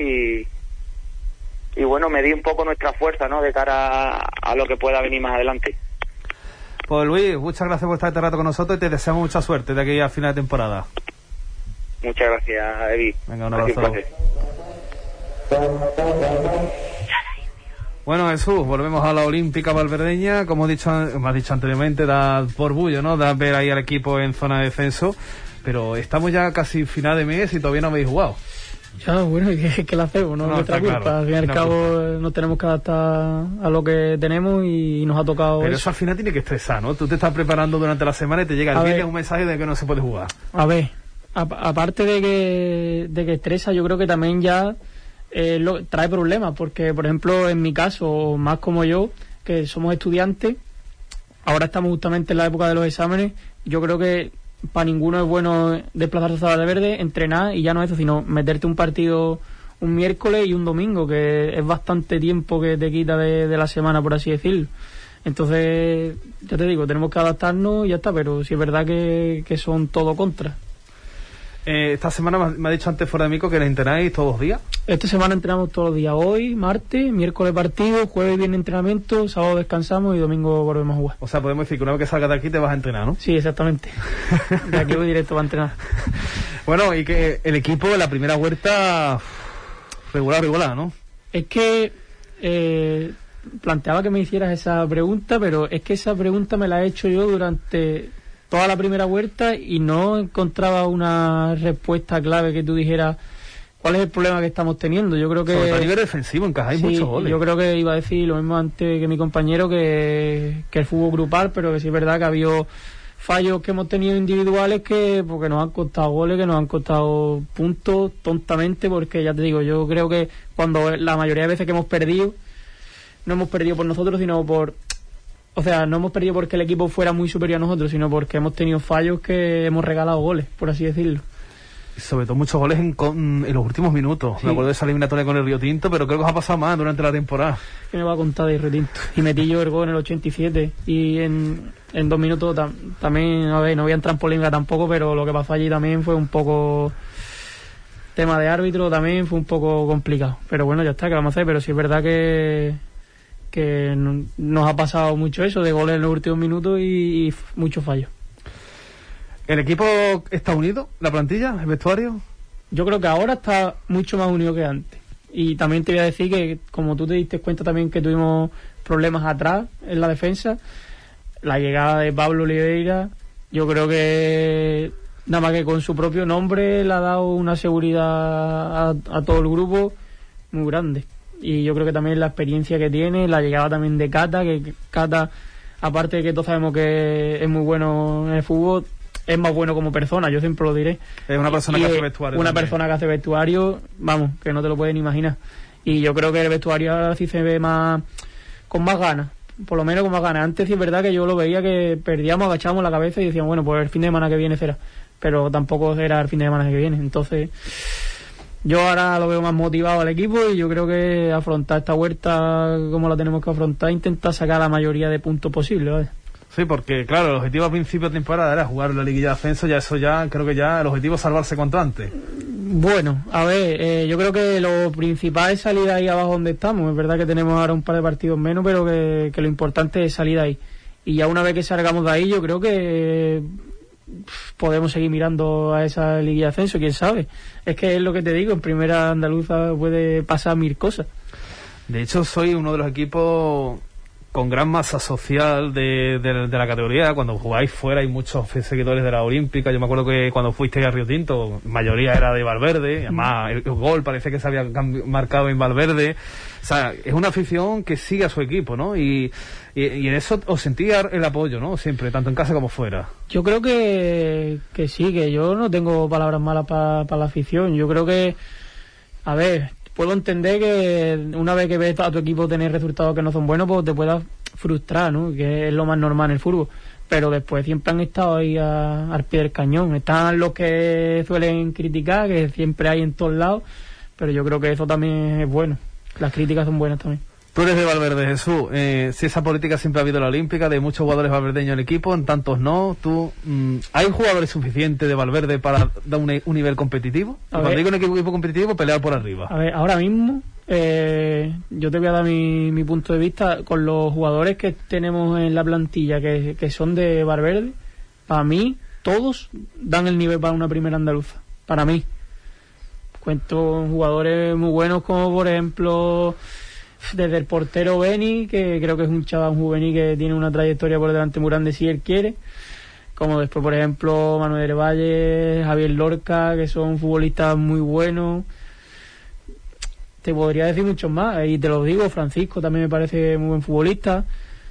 y bueno, medir un poco nuestra fuerza, ¿no? De cara a lo que pueda venir más adelante. Pues Luis, muchas gracias por estar este rato con nosotros y te deseamos mucha suerte de aquí al final de temporada. Muchas gracias, Evi. Venga, un abrazo. Bueno, Jesús, volvemos a la Olímpica Valverdeña. Como me has dicho anteriormente, da por bullo, ¿no? Da ver ahí al equipo en zona de descenso. Pero estamos ya casi final de mes y todavía no habéis jugado. Ya, bueno, ¿qué le hacemos? No es nuestra culpa. Claro, al fin y al cabo nos tenemos que adaptar a lo que tenemos y nos ha tocado. Pero eso al final tiene que estresar, ¿no? Tú te estás preparando durante la semana y te llega el viernes un mensaje de que no se puede jugar. A ver, aparte de que estresa, yo creo que también ya trae problemas, porque por ejemplo en mi caso, más como yo, que somos estudiantes, ahora estamos justamente en la época de los exámenes. Yo creo que para ninguno es bueno desplazarse a Valverde, entrenar y ya no eso, sino meterte un partido un miércoles y un domingo, que es bastante tiempo que te quita de la semana, por así decirlo. Entonces, ya te digo, tenemos que adaptarnos y ya está, pero sí es verdad que son todo contra. Esta semana me ha dicho antes fuera de mico que entrenáis todos los días. Esta semana entrenamos todos los días. Hoy, martes, miércoles partido, jueves viene entrenamiento, sábado descansamos y domingo volvemos a jugar. O sea, podemos decir que una vez que salgas de aquí te vas a entrenar, ¿no? Sí, exactamente. De aquí voy directo para entrenar. Bueno, y que el equipo en la primera vuelta regular, ¿no? Es que planteaba que me hicieras esa pregunta, pero es que esa pregunta me la he hecho yo durante toda la primera vuelta y no encontraba una respuesta clave que tú dijeras cuál es el problema que estamos teniendo. Yo creo que sobre todo a nivel defensivo encajáis muchos goles. Yo creo que iba a decir lo mismo antes que mi compañero, que el fútbol grupal, pero que sí es verdad que ha habido fallos que hemos tenido individuales porque nos han costado goles, que nos han costado puntos tontamente, porque ya te digo, yo creo que cuando la mayoría de veces que hemos perdido, no hemos perdido por nosotros, sino no hemos perdido porque el equipo fuera muy superior a nosotros, sino porque hemos tenido fallos que hemos regalado goles, por así decirlo. Sobre todo muchos goles en los últimos minutos. Sí. Me acuerdo de esa eliminatoria con el Río Tinto, pero creo que os ha pasado más durante la temporada. ¿Qué me va a contar de Río Tinto? Y metí yo el gol en el 87 y en 2 minutos también, a ver, no voy a entrar en polémica tampoco, pero lo que pasó allí también fue un poco tema de árbitro, también fue un poco complicado. Pero bueno, ya está, ¿qué vamos a hacer? Pero sí es verdad que nos ha pasado mucho eso, de goles en los últimos minutos y muchos fallos. ¿El equipo está unido? ¿La plantilla? ¿El vestuario? Yo creo que ahora está mucho más unido que antes. Y también te voy a decir que, como tú te diste cuenta también que tuvimos problemas atrás en la defensa, la llegada de Pablo Oliveira, yo creo que nada más que con su propio nombre le ha dado una seguridad a todo el grupo muy grande. Y yo creo que también la experiencia que tiene, la llegada también de Cata, que Cata, aparte de que todos sabemos que es muy bueno en el fútbol, es más bueno como persona, yo siempre lo diré. Es una persona que hace vestuario. Una persona que hace vestuario, vamos, que no te lo puedes ni imaginar. Y yo creo que el vestuario ahora sí se ve con más ganas, por lo menos con más ganas. Antes sí es verdad que yo lo veía que perdíamos, agachábamos la cabeza y decíamos, bueno, pues el fin de semana que viene será. Pero tampoco será el fin de semana que viene. Entonces, yo ahora lo veo más motivado al equipo y yo creo que afrontar esta vuelta como la tenemos que afrontar, intentar sacar la mayoría de puntos posibles, ¿vale? Sí, porque claro, el objetivo a principio de temporada era jugar la liguilla de ascenso, creo que ya el objetivo es salvarse cuanto antes. Bueno, a ver, yo creo que lo principal es salir ahí abajo donde estamos. Es verdad que tenemos ahora un par de partidos menos, pero que lo importante es salir ahí. Y ya una vez que salgamos de ahí, yo creo que podemos seguir mirando a esa liguilla de ascenso, quién sabe. Es que es lo que te digo, en primera andaluza puede pasar mil cosas. De hecho, soy uno de los equipos con gran masa social de la categoría. Cuando jugáis fuera hay muchos seguidores de la Olímpica. Yo me acuerdo que cuando fuiste a Río Tinto, mayoría era de Valverde, además el gol parece que se había marcado en Valverde. O sea, es una afición que sigue a su equipo, ¿no? Y en eso os sentía el apoyo, ¿no? Siempre, tanto en casa como fuera. Yo creo que sí, que yo no tengo palabras malas para la afición. Yo creo que, a ver, puedo entender que una vez que ves a tu equipo tener resultados que no son buenos, pues te puedas frustrar, ¿no? Que es lo más normal en el fútbol. Pero después siempre han estado ahí al pie del cañón. Están los que suelen criticar, que siempre hay en todos lados, pero yo creo que eso también es bueno. Las críticas son buenas también. Tú eres de Valverde, Jesús. Si esa política siempre ha habido en la Olímpica, de muchos jugadores valverdeños en el equipo, en tantos no. ¿Hay jugadores suficientes de Valverde para dar un nivel competitivo? Cuando digo un equipo competitivo, pelear por arriba. A ver, ahora mismo, yo te voy a dar mi punto de vista. Con los jugadores que tenemos en la plantilla, que son de Valverde, para mí, todos dan el nivel para una primera andaluza. Para mí. Cuento con jugadores muy buenos como, por ejemplo, desde el portero Beni, que creo que es un chaval juvenil que tiene una trayectoria por delante muy grande si él quiere, como después, por ejemplo, Manuel del Valle, Javier Lorca, que son futbolistas muy buenos. Te podría decir muchos más, y te lo digo, Francisco también me parece muy buen futbolista,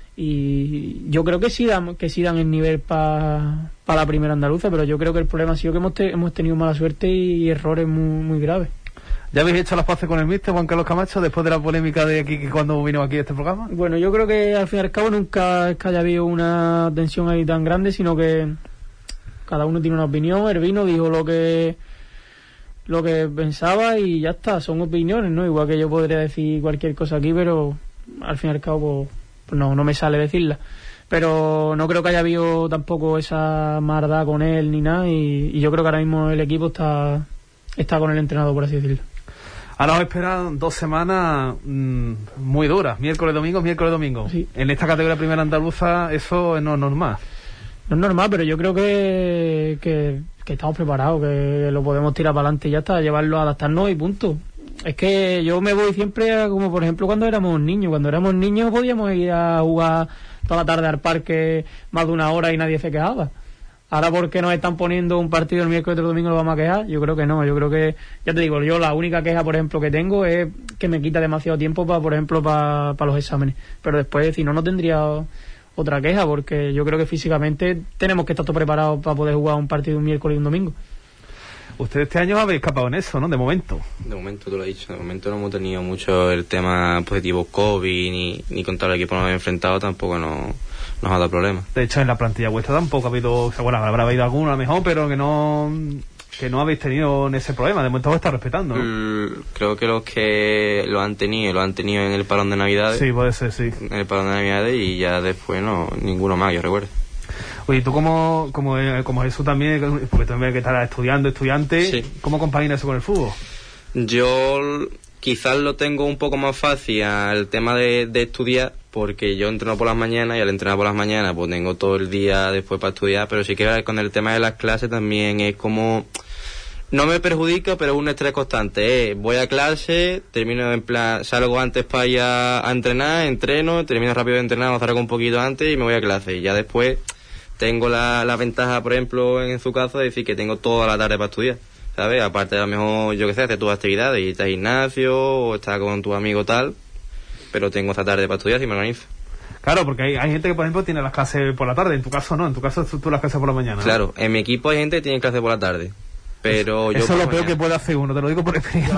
y yo creo que sí dan el nivel para la primera andaluza, pero yo creo que el problema ha sido que hemos tenido mala suerte y errores muy, muy graves. ¿Ya habéis hecho las paces con el míster Juan Carlos Camacho después de la polémica de aquí cuando vino aquí a este programa? Bueno, yo creo que al fin y al cabo nunca es que haya habido una tensión ahí tan grande, sino que cada uno tiene una opinión. Él vino, dijo lo que pensaba y ya está, son opiniones, ¿no? Igual que yo podría decir cualquier cosa aquí, pero al fin y al cabo pues no me sale decirla. Pero no creo que haya habido tampoco esa maldad con él ni nada, y yo creo que ahora mismo el equipo está con el entrenador, por así decirlo. Ahora os esperan 2 semanas muy duras, miércoles, domingo. Sí. En esta categoría primera andaluza eso no es normal. No es normal, pero yo creo que estamos preparados, que lo podemos tirar para adelante y ya está, llevarlo, adaptarnos y punto. Es que yo me voy siempre como, por ejemplo, cuando éramos niños. Cuando éramos niños podíamos ir a jugar toda la tarde al parque más de 1 hora y nadie se quejaba. Ahora, ¿por qué nos están poniendo un partido el miércoles y el domingo lo vamos a quejar? Yo creo que no. Yo creo que, ya te digo, yo la única queja, por ejemplo, que tengo es que me quita demasiado tiempo por ejemplo, para los exámenes. Pero después, si no tendría otra queja, porque yo creo que físicamente tenemos que estar todos preparados para poder jugar un partido un miércoles y un domingo. Ustedes este año habéis escapado en eso, ¿no? De momento. De momento, tú lo has dicho, de momento no hemos tenido mucho el tema positivo COVID, ni contra el equipo nos hemos enfrentado, tampoco nos ha dado problemas. De hecho, en la plantilla vuestra tampoco ha habido, bueno, habrá habido alguno a lo mejor, pero que no habéis tenido ese problema. De momento os está respetando, ¿no? Creo que los que lo han tenido en el parón de Navidades. Sí, puede ser, sí. En el parón de Navidades, y ya después ninguno más, yo recuerdo. Oye, tú como Jesús también, porque tú también que estarás estudiante, sí. ¿Cómo compaginas eso con el fútbol? Yo quizás lo tengo un poco más fácil al tema de estudiar, porque yo entreno por las mañanas y al entrenar por las mañanas pues tengo todo el día después para estudiar, pero sí que con el tema de las clases también es como... No me perjudica, pero es un estrés constante. Voy a clase, termino en plan, salgo antes para ir a entrenar, entreno, termino rápido de entrenar, salgo un poquito antes y me voy a clase. Y ya después tengo la ventaja, por ejemplo, en su caso, de decir que tengo toda la tarde para estudiar, ¿sabes? Aparte, a lo mejor, yo qué sé, hacer tus actividades, irte al gimnasio o estar con tu amigo tal, pero tengo esta tarde para estudiar y me organizo. Claro, porque hay gente que, por ejemplo, tiene las clases por la tarde. En tu caso no, en tu caso tú las clases por la mañana, ¿no? Claro, en mi equipo hay gente que tiene clases por la tarde. Pero eso es lo peor que puede hacer uno, te lo digo por experiencia.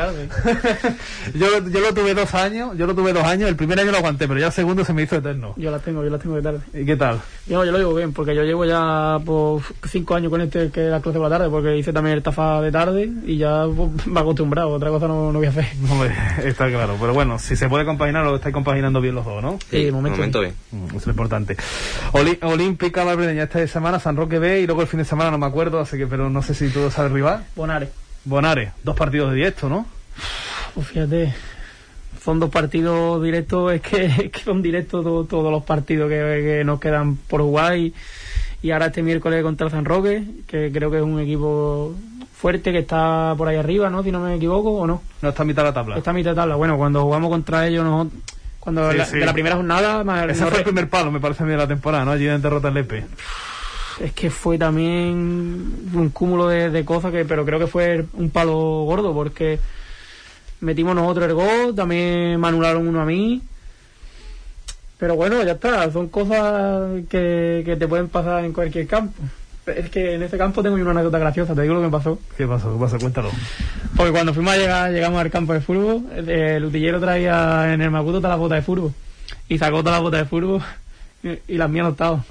yo lo tuve 2 años, el primer año lo aguanté, pero ya el segundo se me hizo eterno. Yo las tengo de tarde. ¿Y qué tal? Yo lo digo bien, porque yo llevo ya 5 años con que la clase por la tarde, porque hice también el TAFA de tarde y ya me he acostumbrado, otra cosa no voy a hacer. Hombre, está claro, pero bueno, si se puede compaginar, lo estáis compaginando bien los dos, ¿no? Sí, de momento bien. Eso es importante. Olímpica Valverdeña esta semana, San Roque B, y luego el fin de semana no me acuerdo, así que, pero no sé si tú sabes rival. Bonares, 2 partidos de directo, ¿no? Pues fíjate, son 2 partidos directos, es que son directos todos los partidos que nos quedan por jugar y ahora este miércoles contra el San Roque, que creo que es un equipo fuerte que está por ahí arriba, ¿no? Si no me equivoco, ¿o no? No está a mitad de la tabla. Está a mitad de tabla. Bueno, cuando jugamos contra ellos, de la primera jornada... Ese fue el primer palo, me parece a mí, de la temporada, ¿no? Allí en derrota el EP. Es que fue también un cúmulo de cosas, pero creo que fue un palo gordo, porque metimos nosotros el gol, también me anularon uno a mí. Pero bueno, ya está, son cosas que te pueden pasar en cualquier campo. Es que en ese campo tengo una anécdota graciosa, te digo lo que me pasó. ¿Qué pasó? Cuéntalo. Porque cuando llegamos al campo de fútbol, el utillero traía en el Macuto todas las botas de fútbol. Y sacó todas las botas de fútbol y las mías no estaban.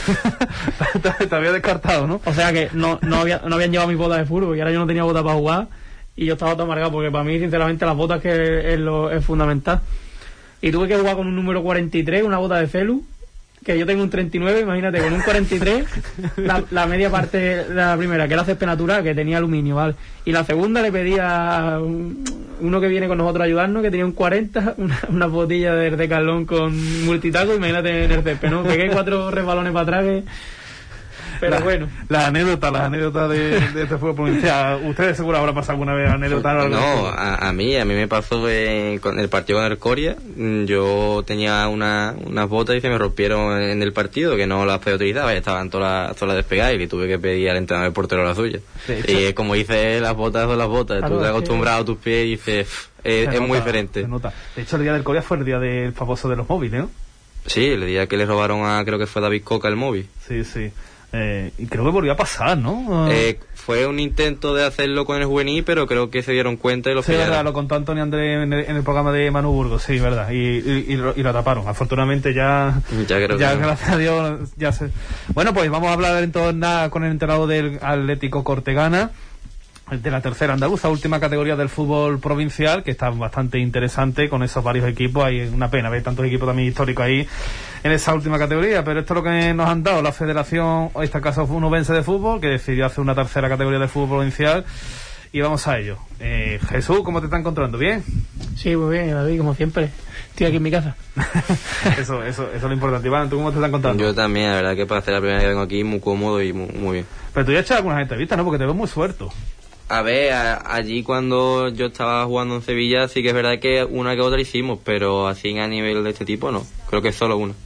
Te había descartado, ¿no? O sea que no habían llevado mis botas de fútbol y ahora yo no tenía botas para jugar y yo estaba todo amargado porque para mí, sinceramente, las botas que es fundamental. Y tuve que jugar con un número 43, una bota de celu, que yo tengo un 39, imagínate, con un 43, la media parte de la primera, que era césped natural, que tenía aluminio, ¿vale? Y la segunda le pedía a uno que viene con nosotros a ayudarnos, que tenía un 40, una botella de Decathlon con multitaco, imagínate en el césped, ¿no? Pegué 4 resbalones para atrás que... Pero bueno. Las anécdotas de este fútbol provincial. ¿Ustedes seguro habrá pasado alguna vez anécdotas? No, a mí me pasó con el partido con el Coria. Yo tenía unas botas y se me rompieron en el partido, que no las podía utilizar, ya estaban todas despegadas y tuve que pedir al entrenador del portero la suya. Y como dice, las botas son las botas. Claro, tú te has acostumbrado a tus pies y dices, es muy diferente. De hecho, el día del Coria fue el día del famoso de los móviles, ¿no? Sí, el día que le robaron creo que fue David Coca el móvil. Sí. Y creo que volvió a pasar, ¿no? Fue un intento de hacerlo con el juvenil, pero creo que se dieron cuenta y lo pillaron. Sí, verdad, lo contó Antonio Andrés en el programa de Manu Burgos, sí, verdad, y lo atraparon. Afortunadamente ya gracias a Dios, ya se... Bueno, pues vamos a hablar entonces con el entrenador del Atlético Cortegana, de la tercera andaluza, última categoría del fútbol provincial, que está bastante interesante con esos varios equipos. Hay una pena ver tantos equipos también históricos ahí en esa última categoría, pero esto es lo que nos han dado la Federación, en este caso Unubense de Fútbol, que decidió hacer una tercera categoría del fútbol provincial, y vamos a ello. Jesús, ¿cómo te está encontrando? ¿Bien? Sí, muy bien, David, como siempre. Estoy aquí en mi casa. Eso es lo importante. Iván, ¿tú cómo te estás encontrando? Yo también, la verdad que para hacer la primera vez que vengo aquí, muy cómodo y muy bien. Pero tú ya has hecho algunas entrevistas, ¿no? Porque te veo muy suelto. A ver, allí cuando yo estaba jugando en Sevilla, sí que es verdad que una que otra hicimos, pero así a nivel de este tipo no. Creo que es solo una.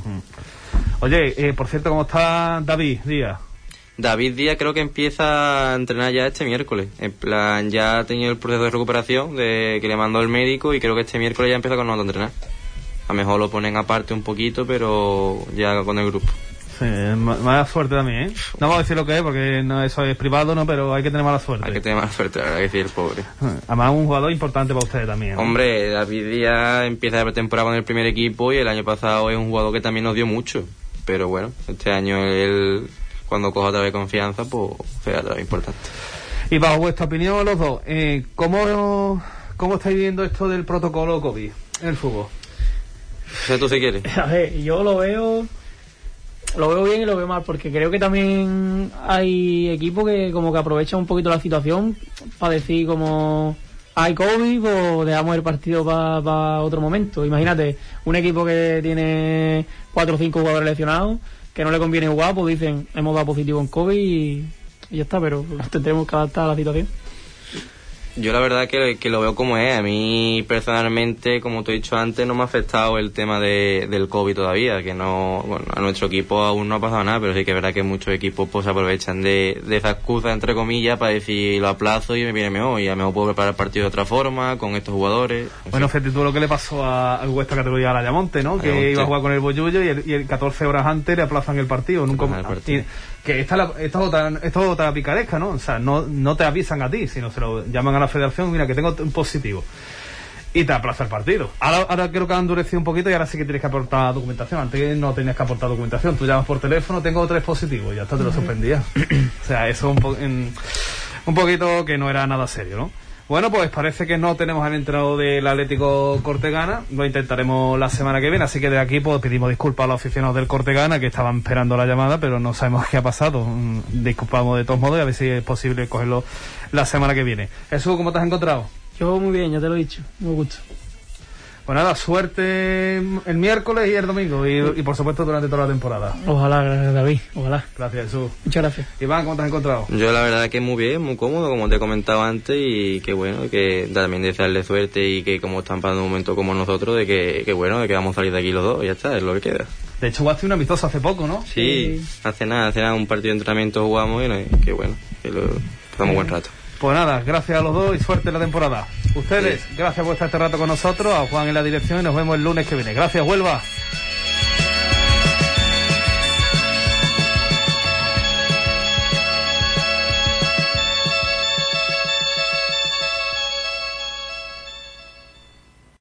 Oye, por cierto, ¿cómo está David Díaz? David Díaz creo que empieza a entrenar ya este miércoles. En plan, ya ha tenido el proceso de recuperación que le mandó el médico y creo que este miércoles ya empieza con nosotros a entrenar. A lo mejor lo ponen aparte un poquito, pero ya con el grupo. Sí, mala suerte también, ¿eh? No vamos a decir lo que es, porque no, eso es privado, ¿no? Pero hay que tener mala suerte. Hay que tener mala suerte, la verdad que sí, el pobre. Además, un jugador importante para ustedes también, ¿no? Hombre, David Díaz empieza la pretemporada con el primer equipo y el año pasado es un jugador que también nos dio mucho. Pero bueno, este año él, cuando coja otra vez confianza, pues será otra vez importante. Y bajo vuestra opinión, los dos, ¿cómo estáis viendo esto del protocolo COVID en el fútbol? ¿Tú si quieres? A ver, yo lo veo bien y lo veo mal, porque creo que también hay equipos que como que aprovechan un poquito la situación para decir como hay COVID o dejamos el partido para otro momento. Imagínate, un equipo que tiene 4 o 5 jugadores lesionados, que no le conviene jugar, pues dicen hemos dado positivo en COVID y ya está, pero tendremos que adaptar a la situación. Yo la verdad que lo veo como es. A mí personalmente, como te he dicho antes, no me ha afectado el tema del COVID todavía, que no, bueno, a nuestro equipo aún no ha pasado nada, pero sí que es verdad que muchos equipos pues aprovechan de esa excusa, entre comillas, para decir lo aplazo y me viene mejor, y a lo mejor puedo preparar el partido de otra forma, con estos jugadores. Bueno, fíjate tú lo que le pasó a vuestra categoría, a la Ayamonte, ¿no? Que iba a jugar con el Bollullo y el 14 horas antes le aplazan el partido. Que esto es otra picaresca, ¿no? O sea, no te avisan a ti, sino se lo llaman a la federación, mira que tengo un positivo, y te aplaza el partido. Ahora creo que ha endurecido un poquito y ahora sí que tienes que aportar documentación. Antes no tenías que aportar documentación, tú llamas por teléfono, tengo 3 positivos y ya está, te lo suspendía. O sea, eso un poquito que no era nada serio, ¿no? Bueno, pues parece que no tenemos al entrenador del Atlético Cortegana. Lo intentaremos la semana que viene, así que de aquí pues pedimos disculpas a los aficionados del Cortegana que estaban esperando la llamada, pero no sabemos qué ha pasado. Disculpamos de todos modos y a ver si es posible cogerlo la semana que viene. Jesús, ¿cómo te has encontrado? Yo muy bien, ya te lo he dicho, muy gusto. Pues nada, suerte el miércoles y el domingo y por supuesto durante toda la temporada. Ojalá, gracias David, ojalá. Gracias, Jesús. Muchas gracias. Iván, ¿cómo te has encontrado? Yo la verdad que muy bien, muy cómodo, como te comentaba antes, y que bueno, que también desearle suerte y que como están pasando un momento como nosotros, de que bueno, de que vamos a salir de aquí los dos, y ya está, es lo que queda. De hecho, jugaste un amistoso hace poco, ¿no? Sí, hace nada, un partido de entrenamiento jugamos y que bueno, que lo pasamos buen rato. Pues nada, gracias a los dos y suerte en la temporada. Ustedes, gracias por estar este rato con nosotros, a Juan en la dirección y nos vemos el lunes que viene. Gracias, Huelva.